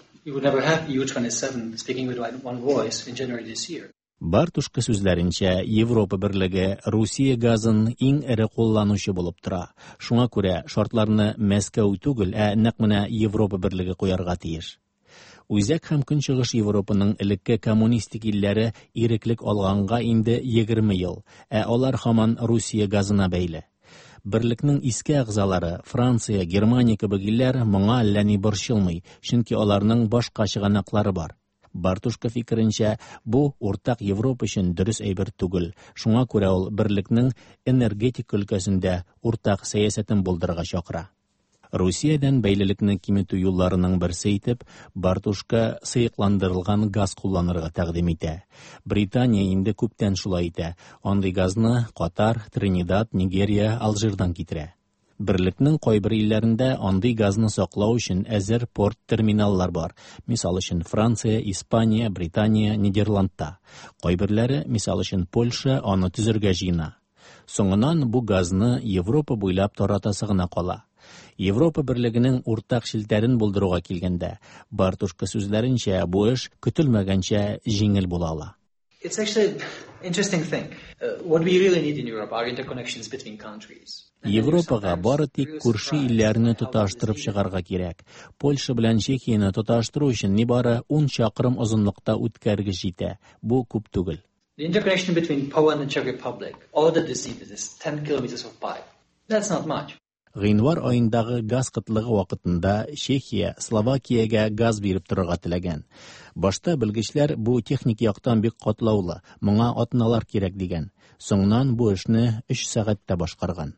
Бартушка сүзләренчә, Европа берлеге Русия газын иң эре кулланучы булып тора. Шуңа күрә шартларны Мәскәү түгел, нәкъ менә Европа берлеге куярга тиеш. Үзәк һәм Көнчыгыш Европаның элекке коммунистик илләре иреклек алганга инде 20 ел, алар һаман Русия газына бәйле. Берлекнең иске әгъзалары Франция, Германия кебек илләр моңа әллә ни борчылмый, чөнки аларның башка чыганаклары бар. Бартушка фикеренчә, бу уртак Европа өчен дөрес әйбер түгел. Шуңа күрә ул берлекнең энергетик өлкәсендә уртак сәясәтен булдырырга чакыра. Русиядән бәйлелекне киметү юлларының берсе итеп, Бартушка сыйыкландырылган газ кулланырга тәкъдим итә. Британия инде күптән шулай итә. Андый газны Катар, Тринидад, Нигерия, Алжирдан китерә. Берлекнең кайбер илләрендә андый газны саклау өчен әзер порт терминаллар бар. Мисал өчен Франция, Испания, Британия, Нидерландта. Кайберләре, мисал өчен Польша, аны төзергә җыена. Соңыннан бу газны Европа буйлап таратасы гына кала. Европа берлегенең уртак шелтәрен булдыруга килгәндә, Бартушка сүзләренчә, бу эш көтелмәгәнчә җиңел була ала. It's actually an interesting thing. What we really need in Europe are interconnections between countries. Европага бары тик күрше илләрне тоташтырып чыгарга кирәк. Польша белән Чехияны тоташтыру өчен нибары 10 чакрым озынлыкта үткәргеч җитә. Бу күп түгел. The interconnection between Poland and Czech Republic, all that is needed is 10 kilometers of pipe. That's not much. Гыйнвар айындагы газ кытлыгы вакытында Чехия Словакиягә газ биреп торырга теләгән. Башта белгечләр бу техник яктан бик катлаулы, моңа атналар кирәк дигән. Соңыннан бу эшне 3 сәгатьтә башкарган.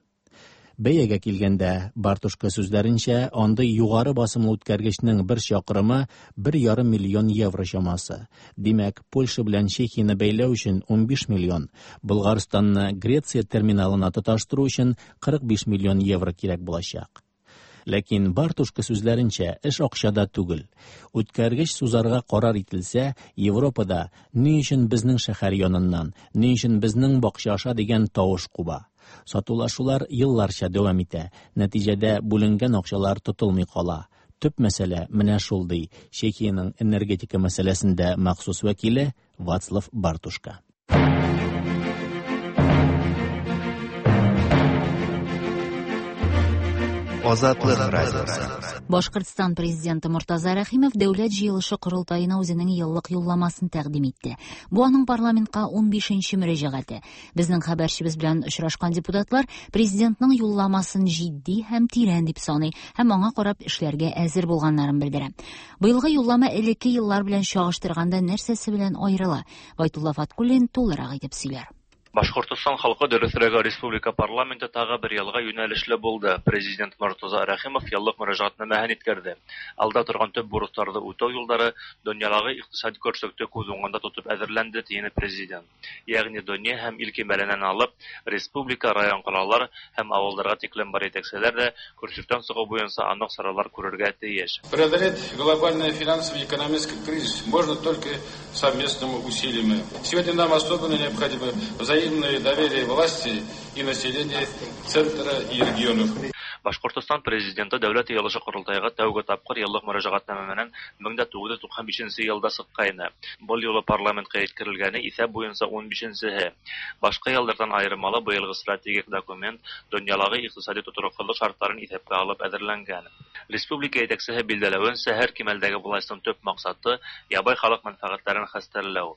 Бәягә килгәндә, Бартушка сүзләренчә, андый югары басымлы үткәргечнең 1 чакрымы 1,5 миллион евро чамасы. Димәк, Польша белән Чехияны бәйләү өчен 15 миллион, Булгарстанны Греция терминалына тоташтыру өчен 45 миллион евро кирәк булачак. Ләкин Бартушка сүзләренчә, эш акчада түгел. Үткәргеч сузарга карар ителсә, Европада ни өчен безнең шәһәр яныннан, ни өчен безнең бакча аша дигән тавыш куба. Сатулашулар елларча дәвам итә. Нәтиҗәдә бүленгән акчалар тотылмый кала. Төп мәсьәлә менә шул ди Чехияның энергетика мәсьәләсендә махсус вәкиле Вацлав Бартушка. Азатлык радиосы. Башкортстан президенты Муртаза Рәхимов дәүләт җыелышы корылтаена үзенең еллык юлламасын тәкъдим итте. Бу аның парламентка 15нче мөрәҗәгате. Безнең хәбәрчебез белән очрашкан депутатлар президентның юлламасын җитди һәм тирән дип саный һәм аңа карап эшләргә әзер булганнарын белдерә. Быелгы юллама элекке еллар белән чагыштырганда нәрсәсе белән аерыла? Байтулла Фаткуллин тулырак итеп сөйләр. Башкортстан халкы дөресрәге республика парламенты тагы бер елга юнәлешле булды. Президент Муртаза Рәхимов еллык мөрәҗәгатьне мәгънә иткәрде. Алда торган төп бурычларны үтәү юллары дөньядагы икътисади көрсәктә күз уңында тотып әзерләнде, дине президент. Ягъни дөнья һәм ил кимәленнән алып, республика, район калалар һәм авылларга тиклем бар итәкселәр дә күрсәткән сыгы буенча анык саралар күрергә тиеш. Преодолеть глобальный финансовый и экономический кризис можно только совместными усилиями. Сегодня нам особенно необходимо взаимное доверие власти и населения центра и регионов. Башкортстан президенты дәүләт йыелышы курултайга тәүге тапкыр еллык мөрәҗәгатнамә менән 1995 елда сыккайны. Бу юлы парламентка yetkirилгәне исәп буенча 15-нче. Башка еллардан айырмалы быелгы стратегик документ дөньядагы икътисади тотрыклык шартларын исәпкә алып әзерләнгән. Республика итәкчесе билдәләвен шәһәр кимәлдәге булайсының төп максаты ябай халык мәнфәгатьләрен хәстәрләү.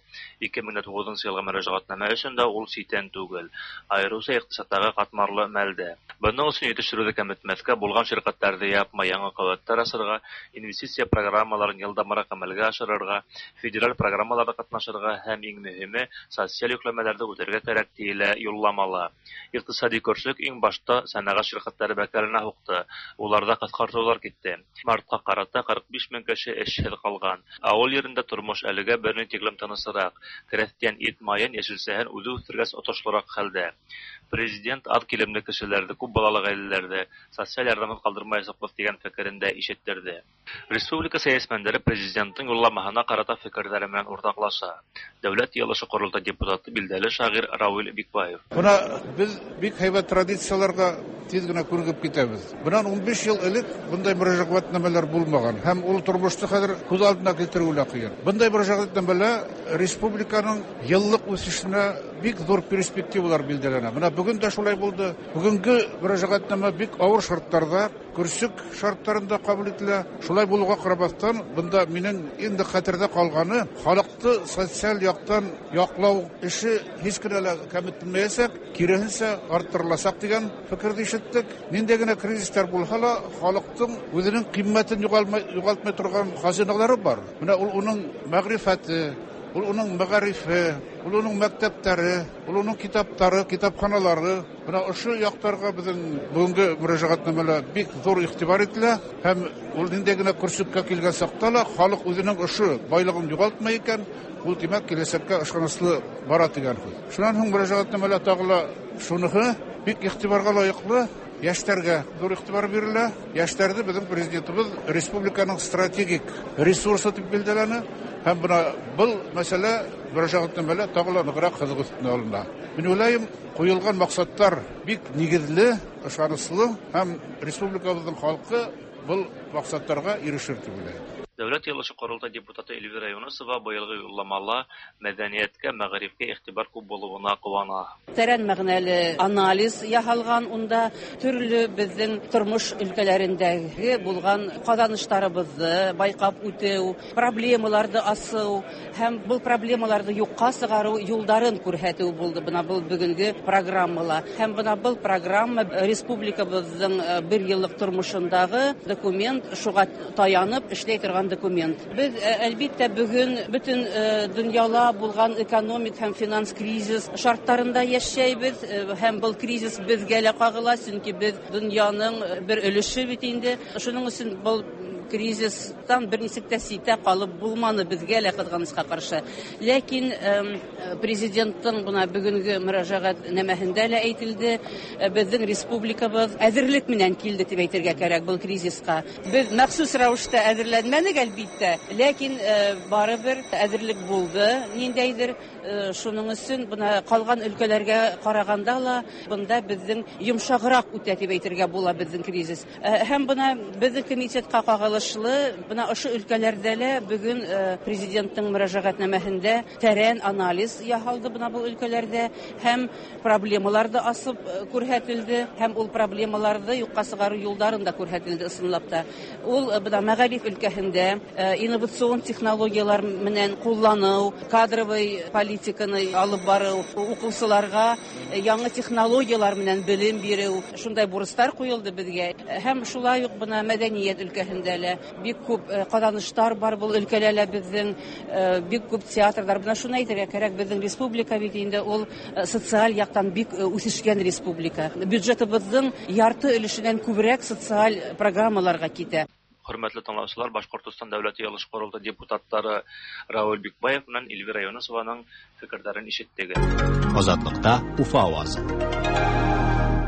2009 елгы мөрәҗәгатнамә өчен дә ул ситән түгел. Айрыуса икътисадтагы катмарлы мәлдә. Буның өчен итештерүдә кәметмәскә булган ширкәтләрдә япма яңа кавыттар асырга, инвестиция программаларын елдамрак гамәлгә ашырырга, федераль программаларда катнашырга һәм иң мөһиме социаль юкләмәләрдә үтәргә кирәк диелә юлламала. Икътисади көрсек иң башта сәнәгать ширкәтләре бәкәренә хукты. Уларда кыскартулар китте. Мартка карата 45 мең кеше эшсез калган. Авыл yerендә тормыш әлегә берни тиклем тынысрак. Крестьян ит майын яшелсәһен үзе үстергәс отошлырак хәлдә. Президент ат килемле кешеләрне күп балалы гаиләләрдә социаль ярдәм калдырмаячакбыз дигән фикерендә ишеттерде. Республика сәясәтчеләре президентның юлламаһына карата фикерләре белән уртаклаша. Дәүләт йыелышы курултайы депутаты билдәле шагыйрь Равил Бикбаев. Буна без бик һәйбәт традицияләргә тиз генә күргеп китәбез. Bundan 15 ел элек bunday мөрәҗәгатнамәләр булмаган һәм ул тормышта хәзер күз алдына китерүләр кыен. Bunday мөрәҗәгатнамәләр республиканың еллык үсешенә бик зур перспективалар билдәләнә. Менә бүген дә шулай булды. Бүгенге мөрәҗәгатнамә бик авыр шартларда, көрсек шартларында кабул ителә. Шулай булуга карабастан, бunda минем инде хәтердә калганы халыкты социаль яктан яклау эше һич кенә кәметелмәсәк, киресенчә арттырыласак дигән фикердә ишеттек. Нинди генә кризистар булса ла, халыктың үзенең кыйммәтен югалтмый торган хазиналары бар. Менә ул уның мәгърифәте, ул уның мәгарифе, ул уның мәктәпләре, ул уның китаплары, китапханалары. Менә ошо яктарга безнең бүгенге мөрәҗәгатнамәләр бик зур игътибар ителә һәм ул нинди генә көрсеккә килгән сакта ла халык үзенең ошо байлыгын югалтмый икән, ул димәк киләсәккә ышанычлы бара дигән сүз. Шуннан соң мөрәҗәгатнамәләр тагыла шуныгы бик игътибарга лаеклы яшьләргә зур игътибар бирелә. Яшьләрне безнең президентыбыз республиканың стратегик ресурсы дип билдәләнә һәм бу мәсьәлә мөрәҗәгатнамәләр тагыла ныграк хәзер өстенә алына. Мин уйлыйм, куелган максатлар бик нигезле, ышанычлы һәм республикабызның халкы бу максатларга ирешер дип уйлыйм. Дәүләт йыелышы курултайы депутаты Эльвира Юнусова быелгы юлламала мәдәнияткә, мәгърифкә игътибар күп булуына куана. Тәрән мәгънәле анализ яһалган, унда төрле безнең тормыш өлкәләрендәге булган казанышларыбызны байкап үтү, проблемаларны асу һәм бу проблемаларны юкка чыгару юлларын күрсәтү булды. Буна бу бүгенге программала. Һәм буна бу программа республикабызның бер еллык тормышындагы документ, шуга таянып эшләй торган документ. Без әлбәттә бүген бөтен дөньяда булган экономик һәм финанс кризис шартларында яшәйбез һәм бу кризис безгә дә кагыла, чөнки без дөньяның бер өлеше бит инде. Шуның өчен бу кризистан берничек тә ситә калып булманы безгә лә кызганычка каршы. Ләкин президенттың буна бүгенге мөрәҗәгать нәмәһендә лә әйтелде, безнең республикабыз әзерлек менән килде дип әйтергә кирәк бу кризиска. Без махсус рәвештә әзерләнмәдек әлбәттә, ләкин барыбер әзерлек булды. Ниндәйдер шуның өчен буна калган өлкәләргә караганда ла бунда безнең йомшаграк үтә дип әйтергә була безнең кризис. Һәм буна безнең комитетка кагылышлы, буна ошо өлкәләрдә лә бүген президенттың мөрәҗәгатнамәһендә тәрән анализ яһалды буна бу өлкәләрдә һәм проблемаларны асып күрсәтелде һәм ул проблемаларны юкка чыгару юлларын да күрсәтелде ысынлап та. Ул буна мәгариф өлкәһендә инновацион технологиялар менән куллану, кадровый политиканы алып бару, укучыларга яңа технологиялар менән белем бирү, шундай бурычлар куелды безгә. Һәм шулай ук буна мәдәният өлкәһендә лә бик күп казанышлар бар бу өлкәләрдә безнең бик күп театрлар. Буна шуны әйтергә кирәк, безнең республика бит инде ул социаль яктан бик үсешкән республика. Бюджетыбызның ярты өлешеннән күбрәк социаль программаларга китә. Хөрмәтле тыңлаучылар, Башкортстан дәүләт йыелышы курултайы депутаттары Равил Бикбаев белән Эльвира Юнусованың фикерләрен ишеттек. Азатлыкта Уфа авазы.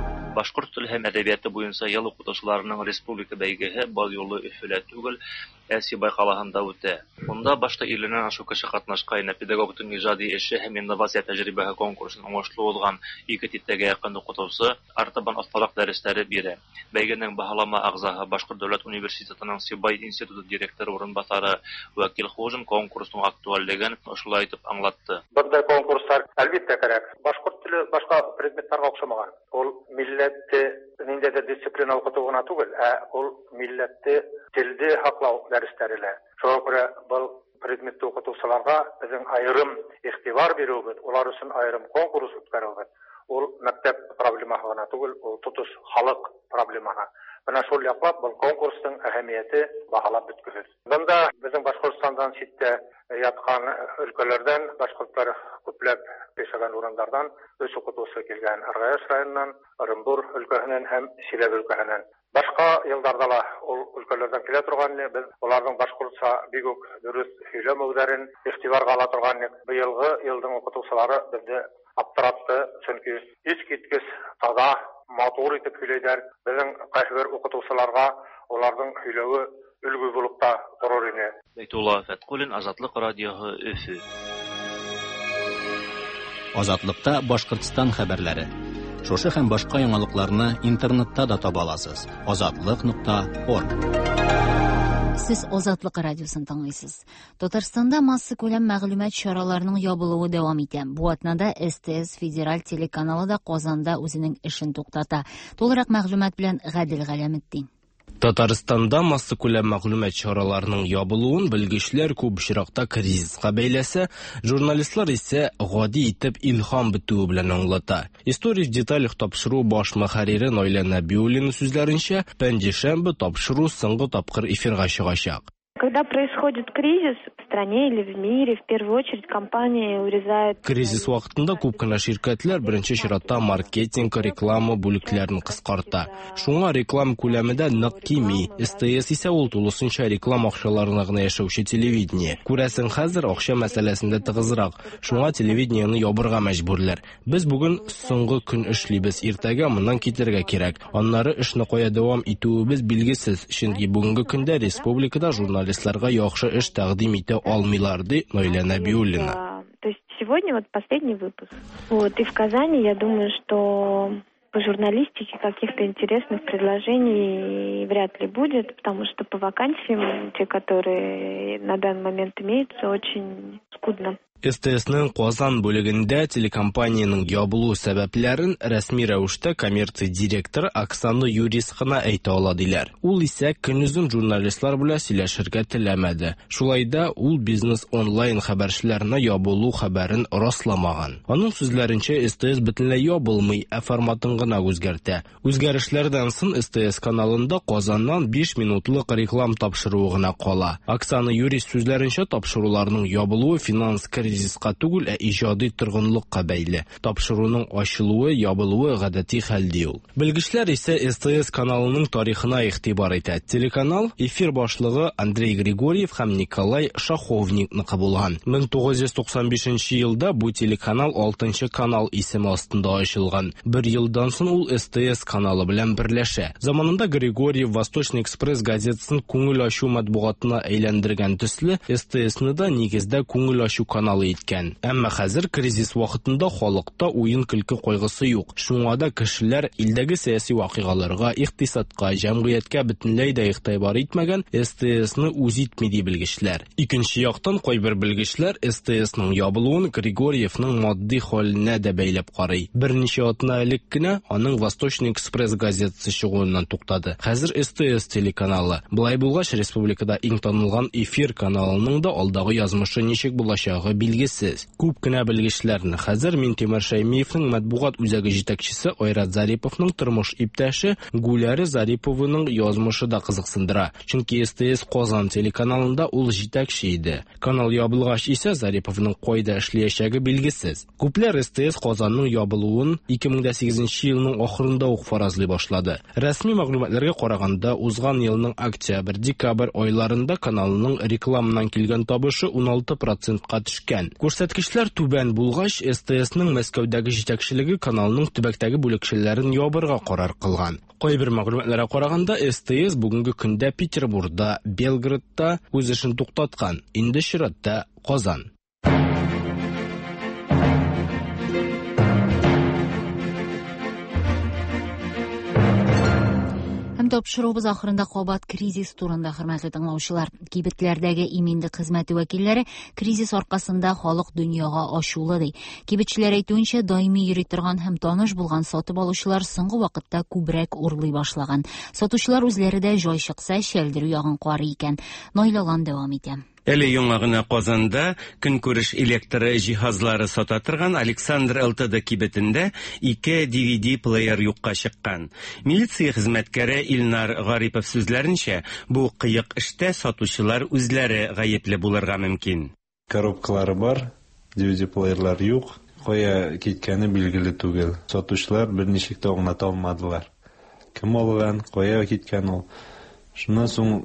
Башкорт теле һәм әдәбияты буенча ел укытучыларының республика бәйгеһе бал юлы Өфөлә түгел, Әси байкалаһында үтә. Монда башта 50-нән ашу кеше катнашкан, педагогтың иҗади эше һәм инновация тәҗрибәһе конкурсын уңышлы узган 2 титтәге якын укытучы артабан осталык дәресләре бирә. Бәйгенең баһалама агзаһы Башкорт дәүләт университетының Сибай институты директоры урынбасары Вәкил Хужин конкурсның актуальлеген шулай итеп аңлатты. Бундай конкурслар әлбәттә кирәк. Башкорт теле башка предметларга охшамаган. Ул милләтте ниндидер дисциплина укыту гына түгел, ул милләтте телде хаклау дәресләре. Шуңа күрә бу предметты укытучыларга безнең аерым игътибар бирүбез, улар өчен аерым конкурс үткәрүбез. Ул мәктәп проблемаһы гына түгел, ул тотыш халык проблемаһы. Менә шул яклап бу конкурсның әһәмияте баһалап беткән. Монда безнең Башкортстандан читтә яткан өлкәләрдән башкортлар күпләп яшәгән урыннардан өч укытучы килгән. Аргаяш районыннан, Орынбур өлкәһеннән һәм Силәбе өлкәһеннән. Башка елларда ла ул өлкәләрдән килә торганны, без аларның башкортча бик үк дөрес сөйләмәүләрен игътибарга ала торганны. Быелгы елның укытучылары безне аптыратты, чөнки искиткеч таза, матур итеп сөйләйләр. Безнең кайбер укытучыларга аларның сөйләве үлгү булып та торыр иде. Бәйтулла Фәткулин, Азатлык радиоһы, Өфе. Азатлыкта Башкортстан хәбәрләре. Шушы һәм башка яңалыкларны интернетта да таба аласыз. Azatlyk.org. Сез Азатлык радиосын тыңлыйсыз. Татарстанда масса күләм мәгълүмат чараларының ябылуы дәвам итә. Бу атнада СТС федераль телеканалы да Казанда үзенең эшен туктата. Толырак мәгълүмат белән Гадел Галәметдин. Татарстанда масса күләм мәгълүмат чараларының ябылуын белгечләр күп очракта кризиска бәйләсә, журналистлар исә гади итеп илһам бетүе белән аңлата. Историк деталь тапшыру баш мөхәррире Наилә Нәбиуллина сүзләренчә, пәнҗешәмбе тапшыру соңгы тапкыр эфирга чыгачак. Когда происходит кризис в стране или в мире, в первую очередь компании урезают... Кризис вакытында күп кенә ширкәтләр беренче чиратта маркетинг, реклама бүлекләрен кыскарта. Шуңа реклама күләме дә нык кими. СТС исә ул тулысынча реклама акчаларына гына яшәүче телевидение. Күрәсең, хәзер акча мәсьәләсендә тыгызрак. Шуңа телевидениены ябырга мәҗбүрләр. Без бүген соңгы көн эшлибез, иртәгә моннан китәргә кирәк. Аннары эшне кая дәвам итүебез билгесез. Чөнки бүгенге көндә республикада журналистларга яхшы эш тәкъдим итә алмыйлар, ди Наилә Нәбиуллина. То есть сегодня вот последний выпуск. Вот, и в Казани, я думаю, что по журналистике каких-то интересных предложений вряд ли будет, потому что по вакансиям, те, которые на данный момент имеются, очень скудно. СТСның Казан бүлегендә телекомпанияның ябылу сәбәпләрен рәсми рәвештә коммерция директоры Оксана Юрис кына әйтә ала диләр. Ул исә көнүзен журналистлар белән сөйләшергә теләмәде. Шулай да ул бизнес онлайн хәбәрчеләренә ябылу хәбәрен расламаган. Аның сүзләренчә, СТС бөтенләй ябылмый, форматын гына үзгәртә. Үзгәрешләрдән соң СТС каналында Казаннан 5 минутлык реклам тапшыруы гына кала. Оксана Юрис сүзләренчә, тапшыруларның ябылуы финанс кризиска түгел, иҗади торгынлыкка бәйле. Тапшыруның ачылуы, ябылуы гадәти хәл ди ул. Белгечләр исә СТС каналының тарихына игътибар итә. Телеканал эфир башлыгы Андрей Григорьев һәм Николай Шаховникны булган. 1995 елда бу телеканал 6-нчы канал исеме астында ачылган. 1 елдан соң ул СТС каналы белән берләшә. Заманында Григорьев Восточный экспресс газетасын күңел ачу матбугатына әйләндергән төсле, СТСны да нигездә күңел ачу каналы иткән. Әмма хәзер кризис вакытында халыкта уен көлке кайгысы юк. Шуңа да кешеләр илдәге сәяси вакыйгаларга, икътисадка, җәмгыятькә бөтенләй дә игътибар итмәгән, СТСны үз итми ди белгечләр. Икенче яктан кайбер белгечләр СТСның ябылуын Григорьевның матди хәленә дә бәйләп карый. Берничә атна элек кенә аның Восточный экспресс газетасы чыгуыннан туктады. Хәзер СТС телеканалы. Булай булгач, республикада иң танылган эфир каналының да алдагы язмышы ничек булачагы билгесез. Күп кенә белгечләрне хәзер Минтимер Шәймиевның матбугат үзәге җитәкчесе Айрат Зариповның тормыш иптәше Гүләре Зарипованың язмышы да кызыксындыра. Чөнки СТС Казан телеканалында ул җитәкче иде. Канал ябылгач исә Зариповның кайда эшләячәге билгесез. Күпләр СТС Казанның ябылуын 2008 елның ахырында ук фаразлый башлады. Рәсми мәгълүматларга караганда, узган елның октябрь-декабрь айларында каналның рекламадан килгән табышы 16%-ка төшкән. икән. Күрсәткечләр түбән булгач, СТСның Мәскәүдәге җитәкчелеге каналның төбәктәге бүлекчәләрен ябырга карар кылган. Кайбер мәгълүматларга караганда, СТС бүгенге көндә Петербургда, Белградта үз эшен туктаткан. Инде чиратта Казан. Тапшырубыз ахырында кабат кризис турында, хөрмәтле тыңлаучылар. Кибетләрдәге иминлек хезмәте вәкилләре кризис аркасында халык дөньяга ачулы ди. Кибетчеләр әйтүенчә, даими йөри торган һәм таныш булган сатып алучылар соңгы вакытта күбрәк урлый башлаган. Сатучылар үзләре дә җай чыкса чәлдерү ягын карый икән. Найлалан дәвам итә. Әле яңа гына Казанда көнкүреш электр җиһазлары сата торган Александр ЛТД кибетендә 2 DVD плеер юкка чыккан. Милиция хезмәткәре Илнар Гарипов сүзләренчә, бу кыек эштә сатучылар үзләре гаепле булырга мөмкин. Коробкалары бар, DVD плеерлар юк, кая киткәне билгеле түгел. Сатучылар берничек тә аңлата алмадылар. Кем алган, кая киткән ул? Шуннан соң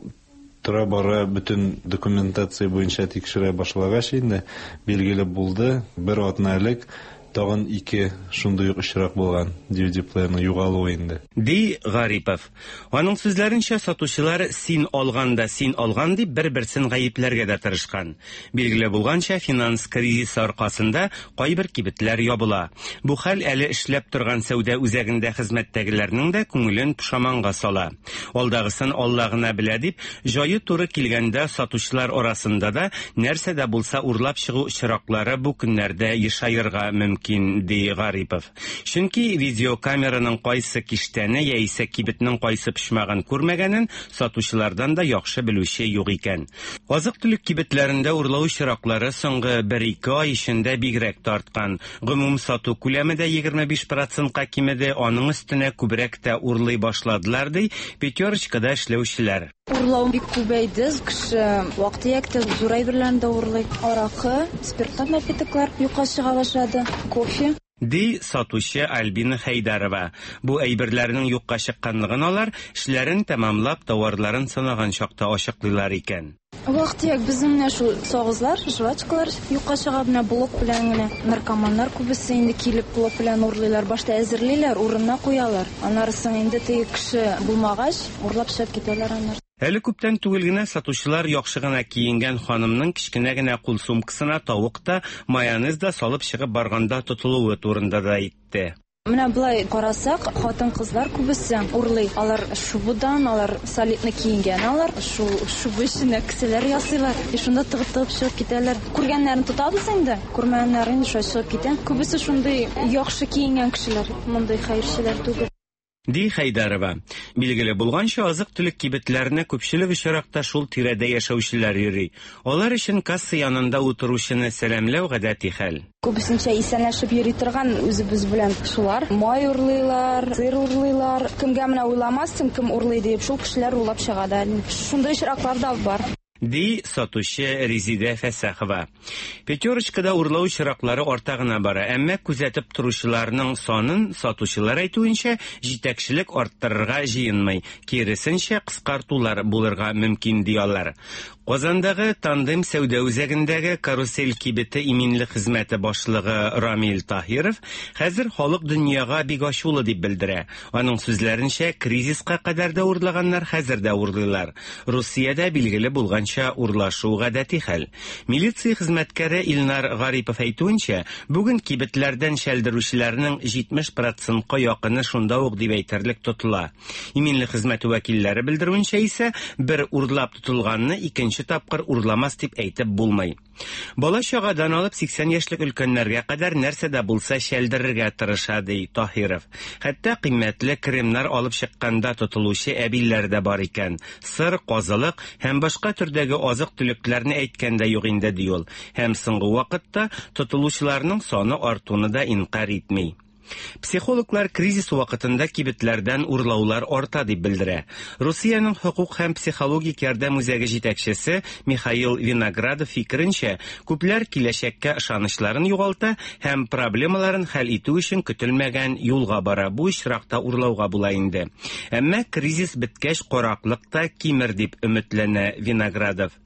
бара бөтен документация буенча тикшерә башлагач инде билгеле булды. Бер атна элек тагын 2 шундый очрак булган DVD плеерның югалуы инде. Ди Гарипов. Аның сүзләренчә, сатучылар син алган дип бер-берсен гаепләргә дә тырышкан. Билгеле булганча, финанс кризисы аркасында кайбер кибетләр ябыла. Бу хәл әле эшләп торган сәүдә үзәгендә хезмәттәгеләрнең дә күңелен пушаманга сала. Алдагысын Алла гына белә дип, җае туры килгәндә сатучылар арасында да нәрсә дә булса урлап чыгу очраклары бу көннәрдә ешаерга мөмкин. Ди Гарипов. Чөнки видеокамераның кайсы киштәне яисә кибетнең кайсы пешмәгән күрмәгәнен сатучылардан да яхшы белүче юк икән. Азык-төлек кибетләрендә урлау чираклары соңгы 1-2 ай эчендә бигрәк тарткан. Гомум сату күләме дә 25%-ка кимеде, аның өстенә күбрәк тә урлый башладылар ди Пятерочкада эшләүчеләр. Урлау бик күбәйде, кеше вакыт-якты зур әйберләрне урлый. Аракы, спиртлы напитоклар юкка чыга башлады. Кофе. Ди сатучы Альбина Хайдарова. Бу әйберләрнең юкка чыкканлыгын алар эшләрен тәмамлап товарларын санаган чакта ачыклыйлар икән. Вакыт-як безнең шу сагызлар, жвачкалар юкка чыга белән блок белән генә. Наркоманнар күбесе инде килеп блок белән урлыйлар, башта әзерлиләр, урынына куялар. Аннарысын инде теге кеше булмагач, урлап чыгып китәләр аннар. Әле күптән түгел генә сатучылар яхшы гына киенгән ханымның кичкенә генә кул сумкасына тавык та, майонез да салып чыгып барганда тотылуы турында да әйтте. Менә булай карасак, хатын-кызлар күбесе урлый. Алар шубудан, алар солидны киенгән, алар шубы эченә киселәр ясыйлар. Шунда тыгып чыгып китәләр. Күргәннәрне тотабыз инде, күрмәгәннәр инде шулай чыгып китә. Күбесе шундый яхшы киенгән кешеләр, мондый хәерчеләр түгел. Ди Хайдарова. Билгеле булганча, азык-төлек кибетләренә күпчелек очракта шул тирәдә яшәүчеләр йөри. Алар өчен касса янында утыручыны сәламләү гадәти хәл. Күбесенчә исәнләшеп йөри торган үзебез белән шулар. Май урлыйлар, сыр урлыйлар. Кемгә менә уйламассың, кем урлый дип, шул кешеләр урлап чыга да. Шундый очраклар да бар. Ди сатучы Резида Фәсәхова. Пятерочкада урлау чираклары арта гына бара, әмма күзәтеп торучыларның санын сатучылар әйтүенчә җитәкчелек арттырырга җыенмый, киресенчә кыскартулар булырга мөмкин диялар. Казандагы Тандем сәүдә үзәгендәге карусель кибете иминлек хезмәте башлыгы Рамил Таһиров хәзер халык дөньяга бик ачулы дип белдерә. Аның сүзләренчә, кризиска кадәр дә урлаганнар хәзер дә урлыйлар. Русиядә билгеле булганча урлашу гадәти хәл. Милиция хезмәткәре Илнар Гарипов әйтүенчә, бүген кибетләрдән шәлдерүчеләрнең 70%-ка якыны шунда ук дип әйтерлек тотыла. Иминлек хезмәте вәкилләре белдерүенчә исә, бер урлап тотылганны икенче тапкыр урламас дип әйтеп булмый. Бала чагадан алып 80 яшьлек өлкәннәргә кадәр нәрсә дә булса шәлдерергә тырыша ди Таһиров. Хәтта кыйммәтле кремнар алып чыкканда тотылучы әбилләр дә бар икән. Сыр, казылык һәм башка төрдәге азык-төлекләрне әйткәндә юк инде ди ул. Һәм соңгы вакытта тотылучыларның саны артуны да инкар итми. Психологлар кризис вакытында кибетләрдән урлаулар арта дип белдерә. Русиянең хукук һәм психологик ярдәм үзәге җитәкчесе Михаил Виноградов фикеренчә, күпләр киләчәккә ышанычларын югалта һәм проблемаларын хәл итү өчен көтелмәгән юлга бара. Бу очракта урлауга була инде. Әмма кризис беткәч караклык та кимер дип өметләнә Виноградов.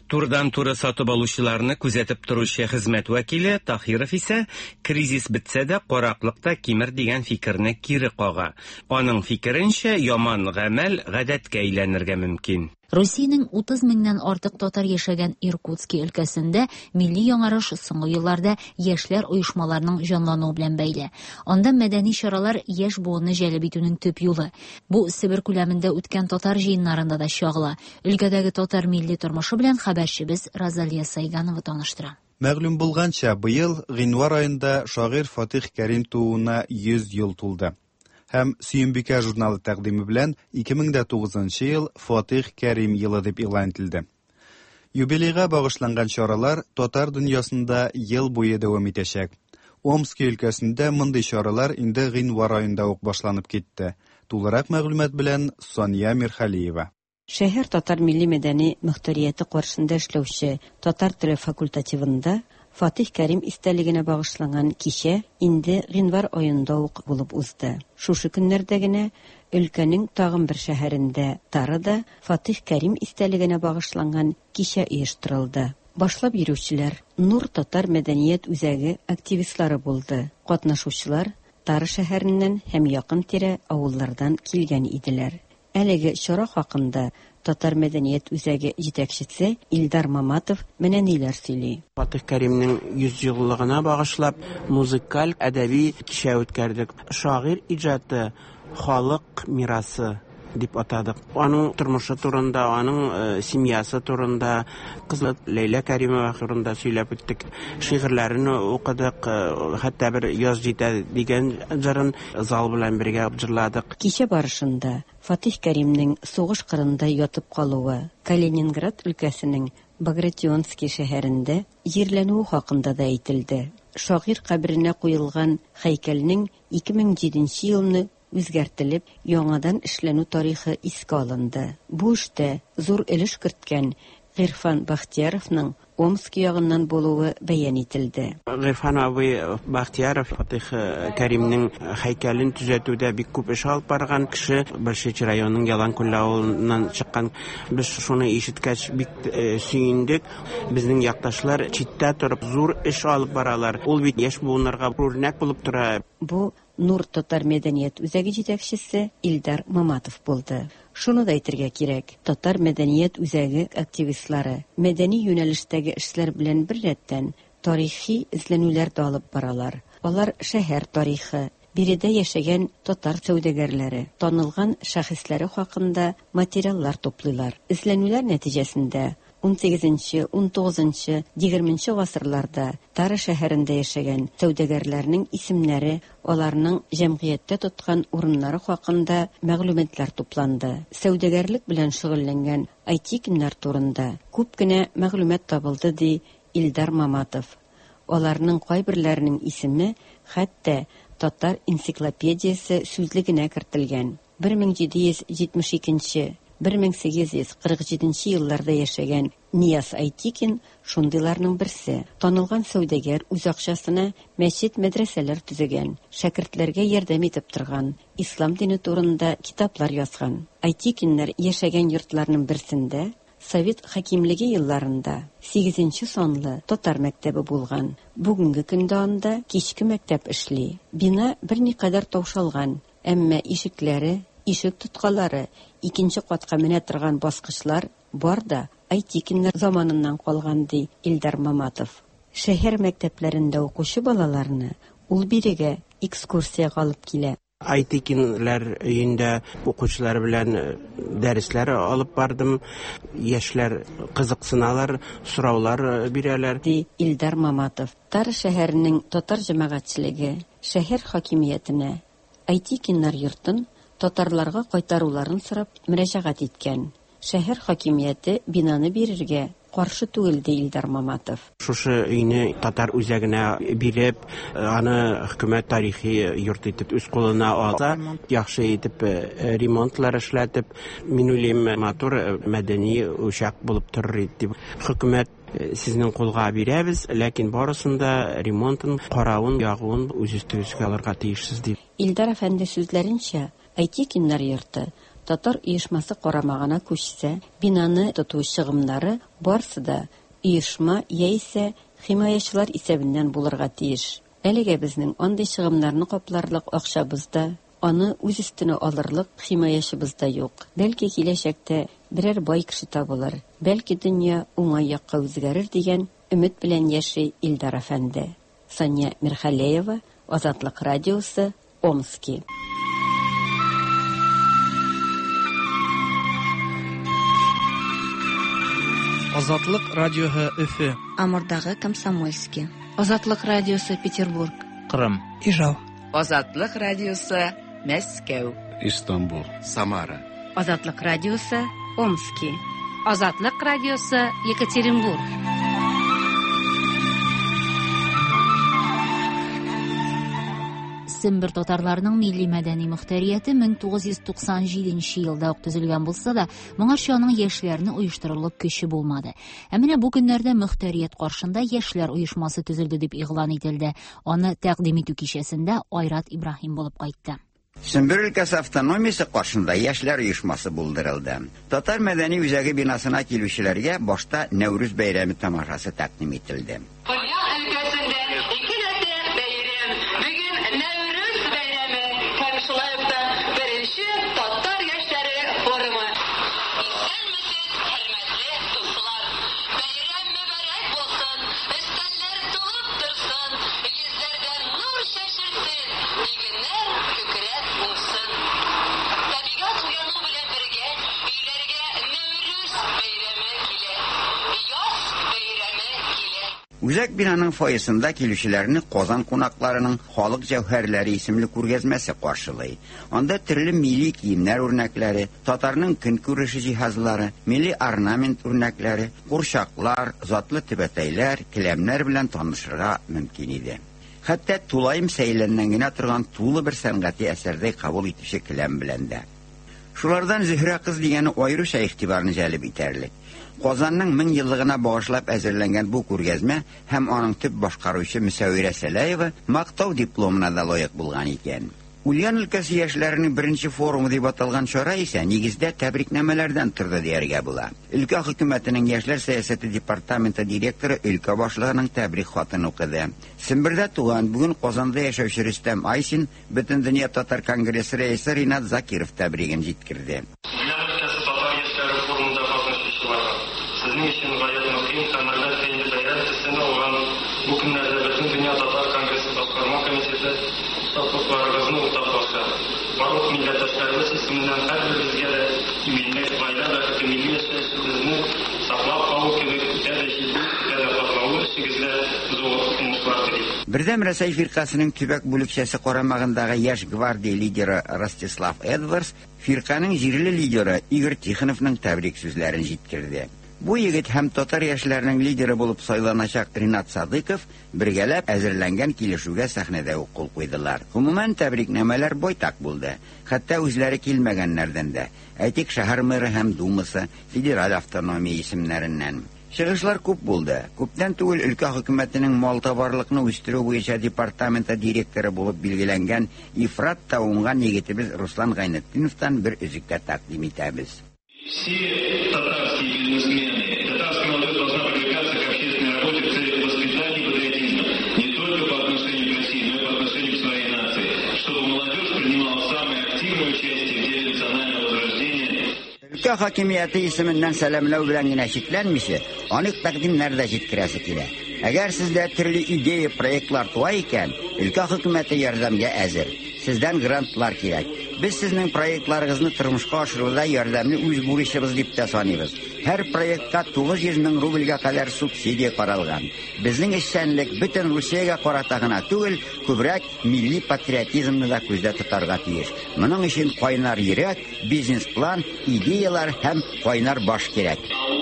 Турдан-туры сатып алучыларны күзәтеп торучы хезмәт вәкиле Тахиров исә кризис бетсә дә караклыкта кимер дигән фикерне кире кага. Аның фикеренчә, яман гамәл гадәткә әйләнергә мөмкин. Русиянең 30 меңнән артык татар яшәгән Иркутск өлкәсендә милли яңарыш соңгы елларда яшьләр оешмаларының җанлануы белән бәйле. Анда мәдәни чаралар яшь буынны җәлеп итүнең төп юлы. Бу Себер күләмендә үткән татар җыеннарында да чагыла. Өлкәдәге татар милли тормышы белән хәбәрчебез Розалия Сайганова таныштыра. Мәгълүм булганча, быел гыйнвар аенда шагыйрь Фатих Кәрим тууына 100 ел тулды. Һәм Сөембикә журналы тәкъдиме белән 2009 ел Фатих Кәрим елы дип игълан ителде. Юбилейга багышланган чаралар татар дөньясында ел буе дәвам итәчәк. Омск өлкәсендә мондый чаралар инде гыйнвар аенда ук башланып китте. Тулырак мәгълүмат белән Сония Мирхалиева. Шәһәр татар милли мәдәни мөхтәрияте каршында эшләүче татар теле факультативында Фатих Кәрим истәлегенә багышланган кичә инде гыйнвар аенда ук булып узды. Шушы көннәрдә генә өлкәнең тагын бер шәһәрендә, Тарыда, Фатих Кәрим истәлегенә багышланган кичә оештырылды. Башлап йөрүчеләр Нур татар мәдәният үзәге активистлары булды. Катнашучылар Тары шәһәреннән һәм якын тирә авыллардан килгән иделәр. Әлеге чара хакында татар мәдәният үзәге җитәкчесе Илдар Маматов менә ниләр сөйли. Фатих Кәримнең 100 еллыгына багышлап музыкаль, әдәби кичә үткәрдек. Шагыйрь иҗаты халык мирасы дип атадык. Аның тормышы турында, аның семьясы турында, кызы Ләйлә Кәримова турында сөйләп үттек. Шигырьләрен укыдык, хәтта бер яз җитә дигән җырын зал белән бергә җырладык. Кичә барышында Фатих Кәримнең сугыш кырында ятып калуы, Калининград өлкәсенең Багратионский шәһәрендә җирләнүе хакында да әйтелде. Шагыйрь каберенә куелган һәйкәлнең 2007 елны үзгәртелеп, яңадан эшләнү тарихы искә алынды. Бу эштә зур өлеш керткән Гыйрфан Бахтияровның Омск ягыннан булуы бәян ителде. Гыйрфан абый Бахтияров Фатих Кәримнең һәйкәлен төзәтүдә бик күп эш алып барган кеше, Большечи районының Яланкүл авылыннан чыккан. Без шуны ишеткәч бик сөендек. Безнең якташлар читтә торып зур эш алып баралар. Ул бит яшь буыннарга үрнәк булып тора. Бу Нур татар мәдәният үзәге җитәкчесе Илдар Маматов булды. Шуны да әйтергә кирәк. Татар мәдәният үзәге активистлары мәдәни юнәлештәге эшләр белән беррәттән тарихи эзләнүләр дә алып баралар. Алар шәһәр тарихы, биредә яшәгән татар сәүдәгәрләре, танылган шәхесләре хакында материаллар туплыйлар. Эзләнүләр нәтиҗәсендә 18-19, 20 гасырларда Тары шәһәрендә яшәгән сәүдәгәрләрнең исемнәре, аларның җәмгыятьтә тоткан урыннары хакында мәгълүматлар тупланды. Сәүдәгәрлек белән шөгыльләнгән айтикиннар турында күп кенә мәгълүмат табылды, ди Илдар Маматов. Аларның кайберләренең исеме хәтта татар энциклопедиясе сүзлегенә кертелгән. 1772 1847 елларда яшәгән Нияз Айтикин шундыйларның берсе. Танылган сәүдәгәр үз акчасына мәчет, мәдрәсәләр төзегән, шәкертләргә ярдәм итеп торган, ислам дине турында китаплар язган. Айтикиннар яшәгән йортларның берсендә Совет хакимлеге елларында 8 санлы татар мәктәбе булган. Бүгенге көндә анда кичке мәктәп эшли. Бина берникадәр таушалган, әмма ишекләре, ишек тоткалары, икенче катка менә торган баскычлар бар да Айтикиннар заманыннан калган, ди Илдар Маматов. Шәһәр мәктәпләрендә укучы балаларны ул бирегә экскурсияга алып килә. Айтикинләр өендә укучылар белән дәресләр алып бардым. Яшьләр кызыксыналар, сораулар бирәләр, ди Илдар Маматов. Тары шәһәренең татар җәмәгатьчелеге шәһәр хакимиятенә Айтикиннар йортын татарларга кайтаруларын сорап мөрәҗәгать иткән. Шәһәр хакимияте бинаны бирергә каршы түгел, ди Илдар Маматов. Шушы өйне татар үзәгенә биреп, аны хөкүмәт тарихи йорт итеп үз кулына алса, яхшы итеп ремонтлар эшләтеп, мин уйлыйм, матур мәдәни учак булып торыр дип. Хөкүмәт сезнең кулга бирәбез, ләкин барысында ремонтын, каравын, ягуын үз өстегезгә алырга тиешсез, ди. Илдар әфәнде сүзләренчә, Айтикиннар йорты татар оешмасы карамагына күчсә, бинаны тоту чыгымнары барсы да оешма яисә химаячылар исәбеннән булырга тиеш. Әлегә безнең андый чыгымнарны капларлык акчабыз да, аны үз өстенә алырлык химаячыбыз да юк. Бәлки киләчәктә берәр бай кеше табылыр. Бәлки дөнья уңай якка үзгәрер дигән өмет белән яши Илдар әфәнде. Сания Мирхалеева, Азатлык радиосы, Омский. Азатлык радиоһы Өфе. Амурдагы Комсомольский. Азатлык радиосы Петербург. Кырым. Ижау. Азатлык радиосы Мәскәү. Истанбул. Самара. Азатлык радиосы Омский. Азатлык радиосы Екатеринбург. Сембер татарларының милли мәдәни мөхтәрияте 1997 елда ук төзелгән булса да, моңарчы аның яшьләрне оештырырлык көче булмады. Ә менә бу көннәрдә мөхтәрият каршында яшьләр оешмасы төзелде дип игълан ителде. Аны тәкъдим итү кичәсендә Айрат Ибраһим булып кайтты. Сембер өлкәсе автономиясе каршында яшьләр оешмасы булдырылды. Татар мәдәни үзәге бинасына килүчеләргә башта Нәүрүз бәйрәме тамашасы тәкъдим ителде. Үзәк бинаның фойесында килүчеләрне Казан кунакларының халык җәүһәрләре исемле күргәзмәсе каршылый. Анда төрле милли киемнәр үрнәкләре, татарның көнкүреше җиһазлары, милли орнамент үрнәкләре, курчаклар, затлы төбәтәйләр, келәмнәр белән танышырга мөмкин иде. Хәтта тулайым сәйләннән генә торган тулы бер сәнгати әсәрдә кабул итүче келәм белән дә. Шулардан Зөһрә кыз дигәне аеруча игътибарны җәлеп итәрлек. Казанның 1000 еллыгына багышлап әзерләнгән бу күргәзмә һәм аның төп башкаручы Мөсәвирә Сәләева мактау дипломына да лаек булган икән. Ульян өлкәсе яшьләренең беренче форумы дип аталган чара исә нигездә тәбрикнамәләрдән торды дияргә була. Өлкә хөкүмәтенең яшьләр сәясәте департаменты директоры өлкә башлыгының тәбрик хатын укыды. Сембердә туган, бүген Казанда яшәүче Рөстәм Айсин бөтен дөнья татар конгрессы рәисе Ринат Закиров тәбриген җиткерде. Sizning uchun g'oyat muhim samarlar keyingi bayram tizimi olgan bu kunlarda butun dunyo tatar kongressi boshqarma komiteti topluqlarimizni o'rtoq boshladi. Bарлык millatdoshlarimiz ismidan har birimizga minnet bayram va milliy yashashimizni saqlab qolish kerak Бердәм Рәсәй фиркасының төбәк бүлекчәсе карамагындагы яшь гвардия лидеры Ростислав Эдвардс фирканың җирле лидеры Игорь Тихоновның тәбрик сүзләрен җиткерде. Бу егет һәм татар яшьләренең лидеры булып сайланачак Ринат Садыков бергәләп әзерләнгән килешүгә сәхнәдә ук кул куйдылар. Гомумән тәбрикнамәләр байтак булды. Хәтта үзләре килмәгәннәрдән дә. Әйтик, шәһәр мэры һәм думасы, федераль автономия исемнәреннән. Чыгышлар күп булды. Күптән түгел өлкә хөкүмәтенең мал-товарлыкны үстерү буенча департаменты директоры булып билгеләнгән Ифрат та уңган егетебез Руслан Гайнетдиновтан бер үзеккә тәкъдим итәбез. Все татарские бизнесмены, татарская молодежь должна привлекаться к общественной работе в целях воспитания патриотизма не только по отношению к России, но и по отношению к своей нации, чтобы молодежь принимала самое активное участие в деле национального возрождения. Өлкә хакимияте исеменнән сәламләү белән генә чикләнмичә, анык тәкъдимнәрдә җиткерәсе килә. Әгәр сездә төрле идея, проектлар туа икән, өлкә хөкүмәте ярдәмгә әзер. Сездән грантлар кирәк. Без сезнең проектларыгызны тормышка ашыруда ярдәмне үз бурычыбыз дип тә саныйбыз. Һәр проектка 900 мең рубльгә кадәр субсидия каралган. Безнең эшчәнлек бөтен Русиягә карата гына түгел, күбрәк милли патриотизмны да күздә тотарга тиеш. Моның өчен кайнар йөрәк, бизнес-план, идеялар һәм кайнар баш кирәк.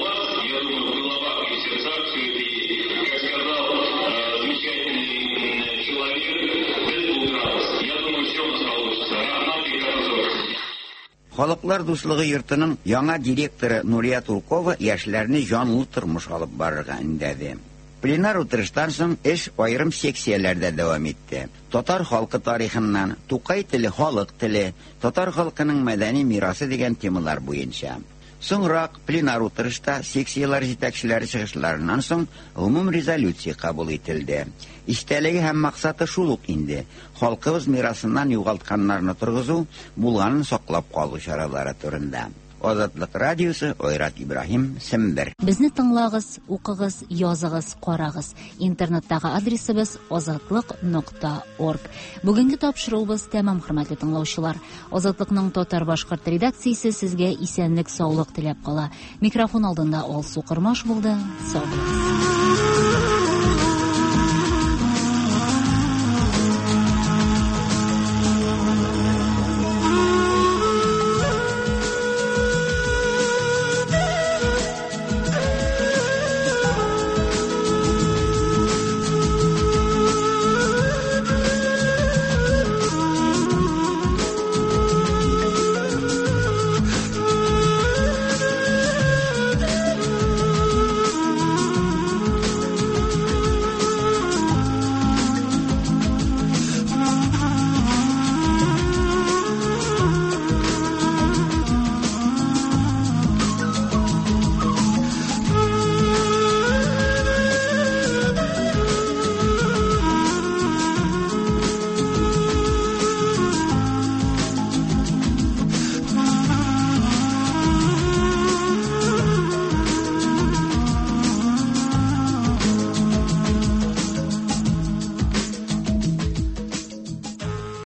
Халыклар дуслыгы йортының яңа директоры Нурия Туркова яшьләрне җанлы тормыш алып барырга өндәде. Пленар утырыштан соң эш айрым секцияләрдә дәвам итте. Татар халкы тарихыннан Тукай теле, халык теле, татар халкының мәдәни мирасы дигән темалар буенча. Соңрак пленар утырышта секциялар җитәкчеләре чыгышларыннан соң гомум резолюция кабул ителде. Истәлеге һәм максаты шул ук инде. Халкыбыз мирасыннан югалтканнарны торгызу, булганын саклап калу чаралары турында. Азатлык радиосы, Ойрат Ибраһим, Сембер. Безне тыңлагыз, укыгыз, языгыз, карагыз. Интернеттагы адресыбыз azatlyk.org. Бүгенге тапшыруыбыз тәмам, хөрмәтле тыңлаучылар. Азатлыкның татар-башкорт редакциясе сезгә исәнлек, саулык теләп кала. Микрофон алдында Алсу Кырмаш булды. Сау булыгыз.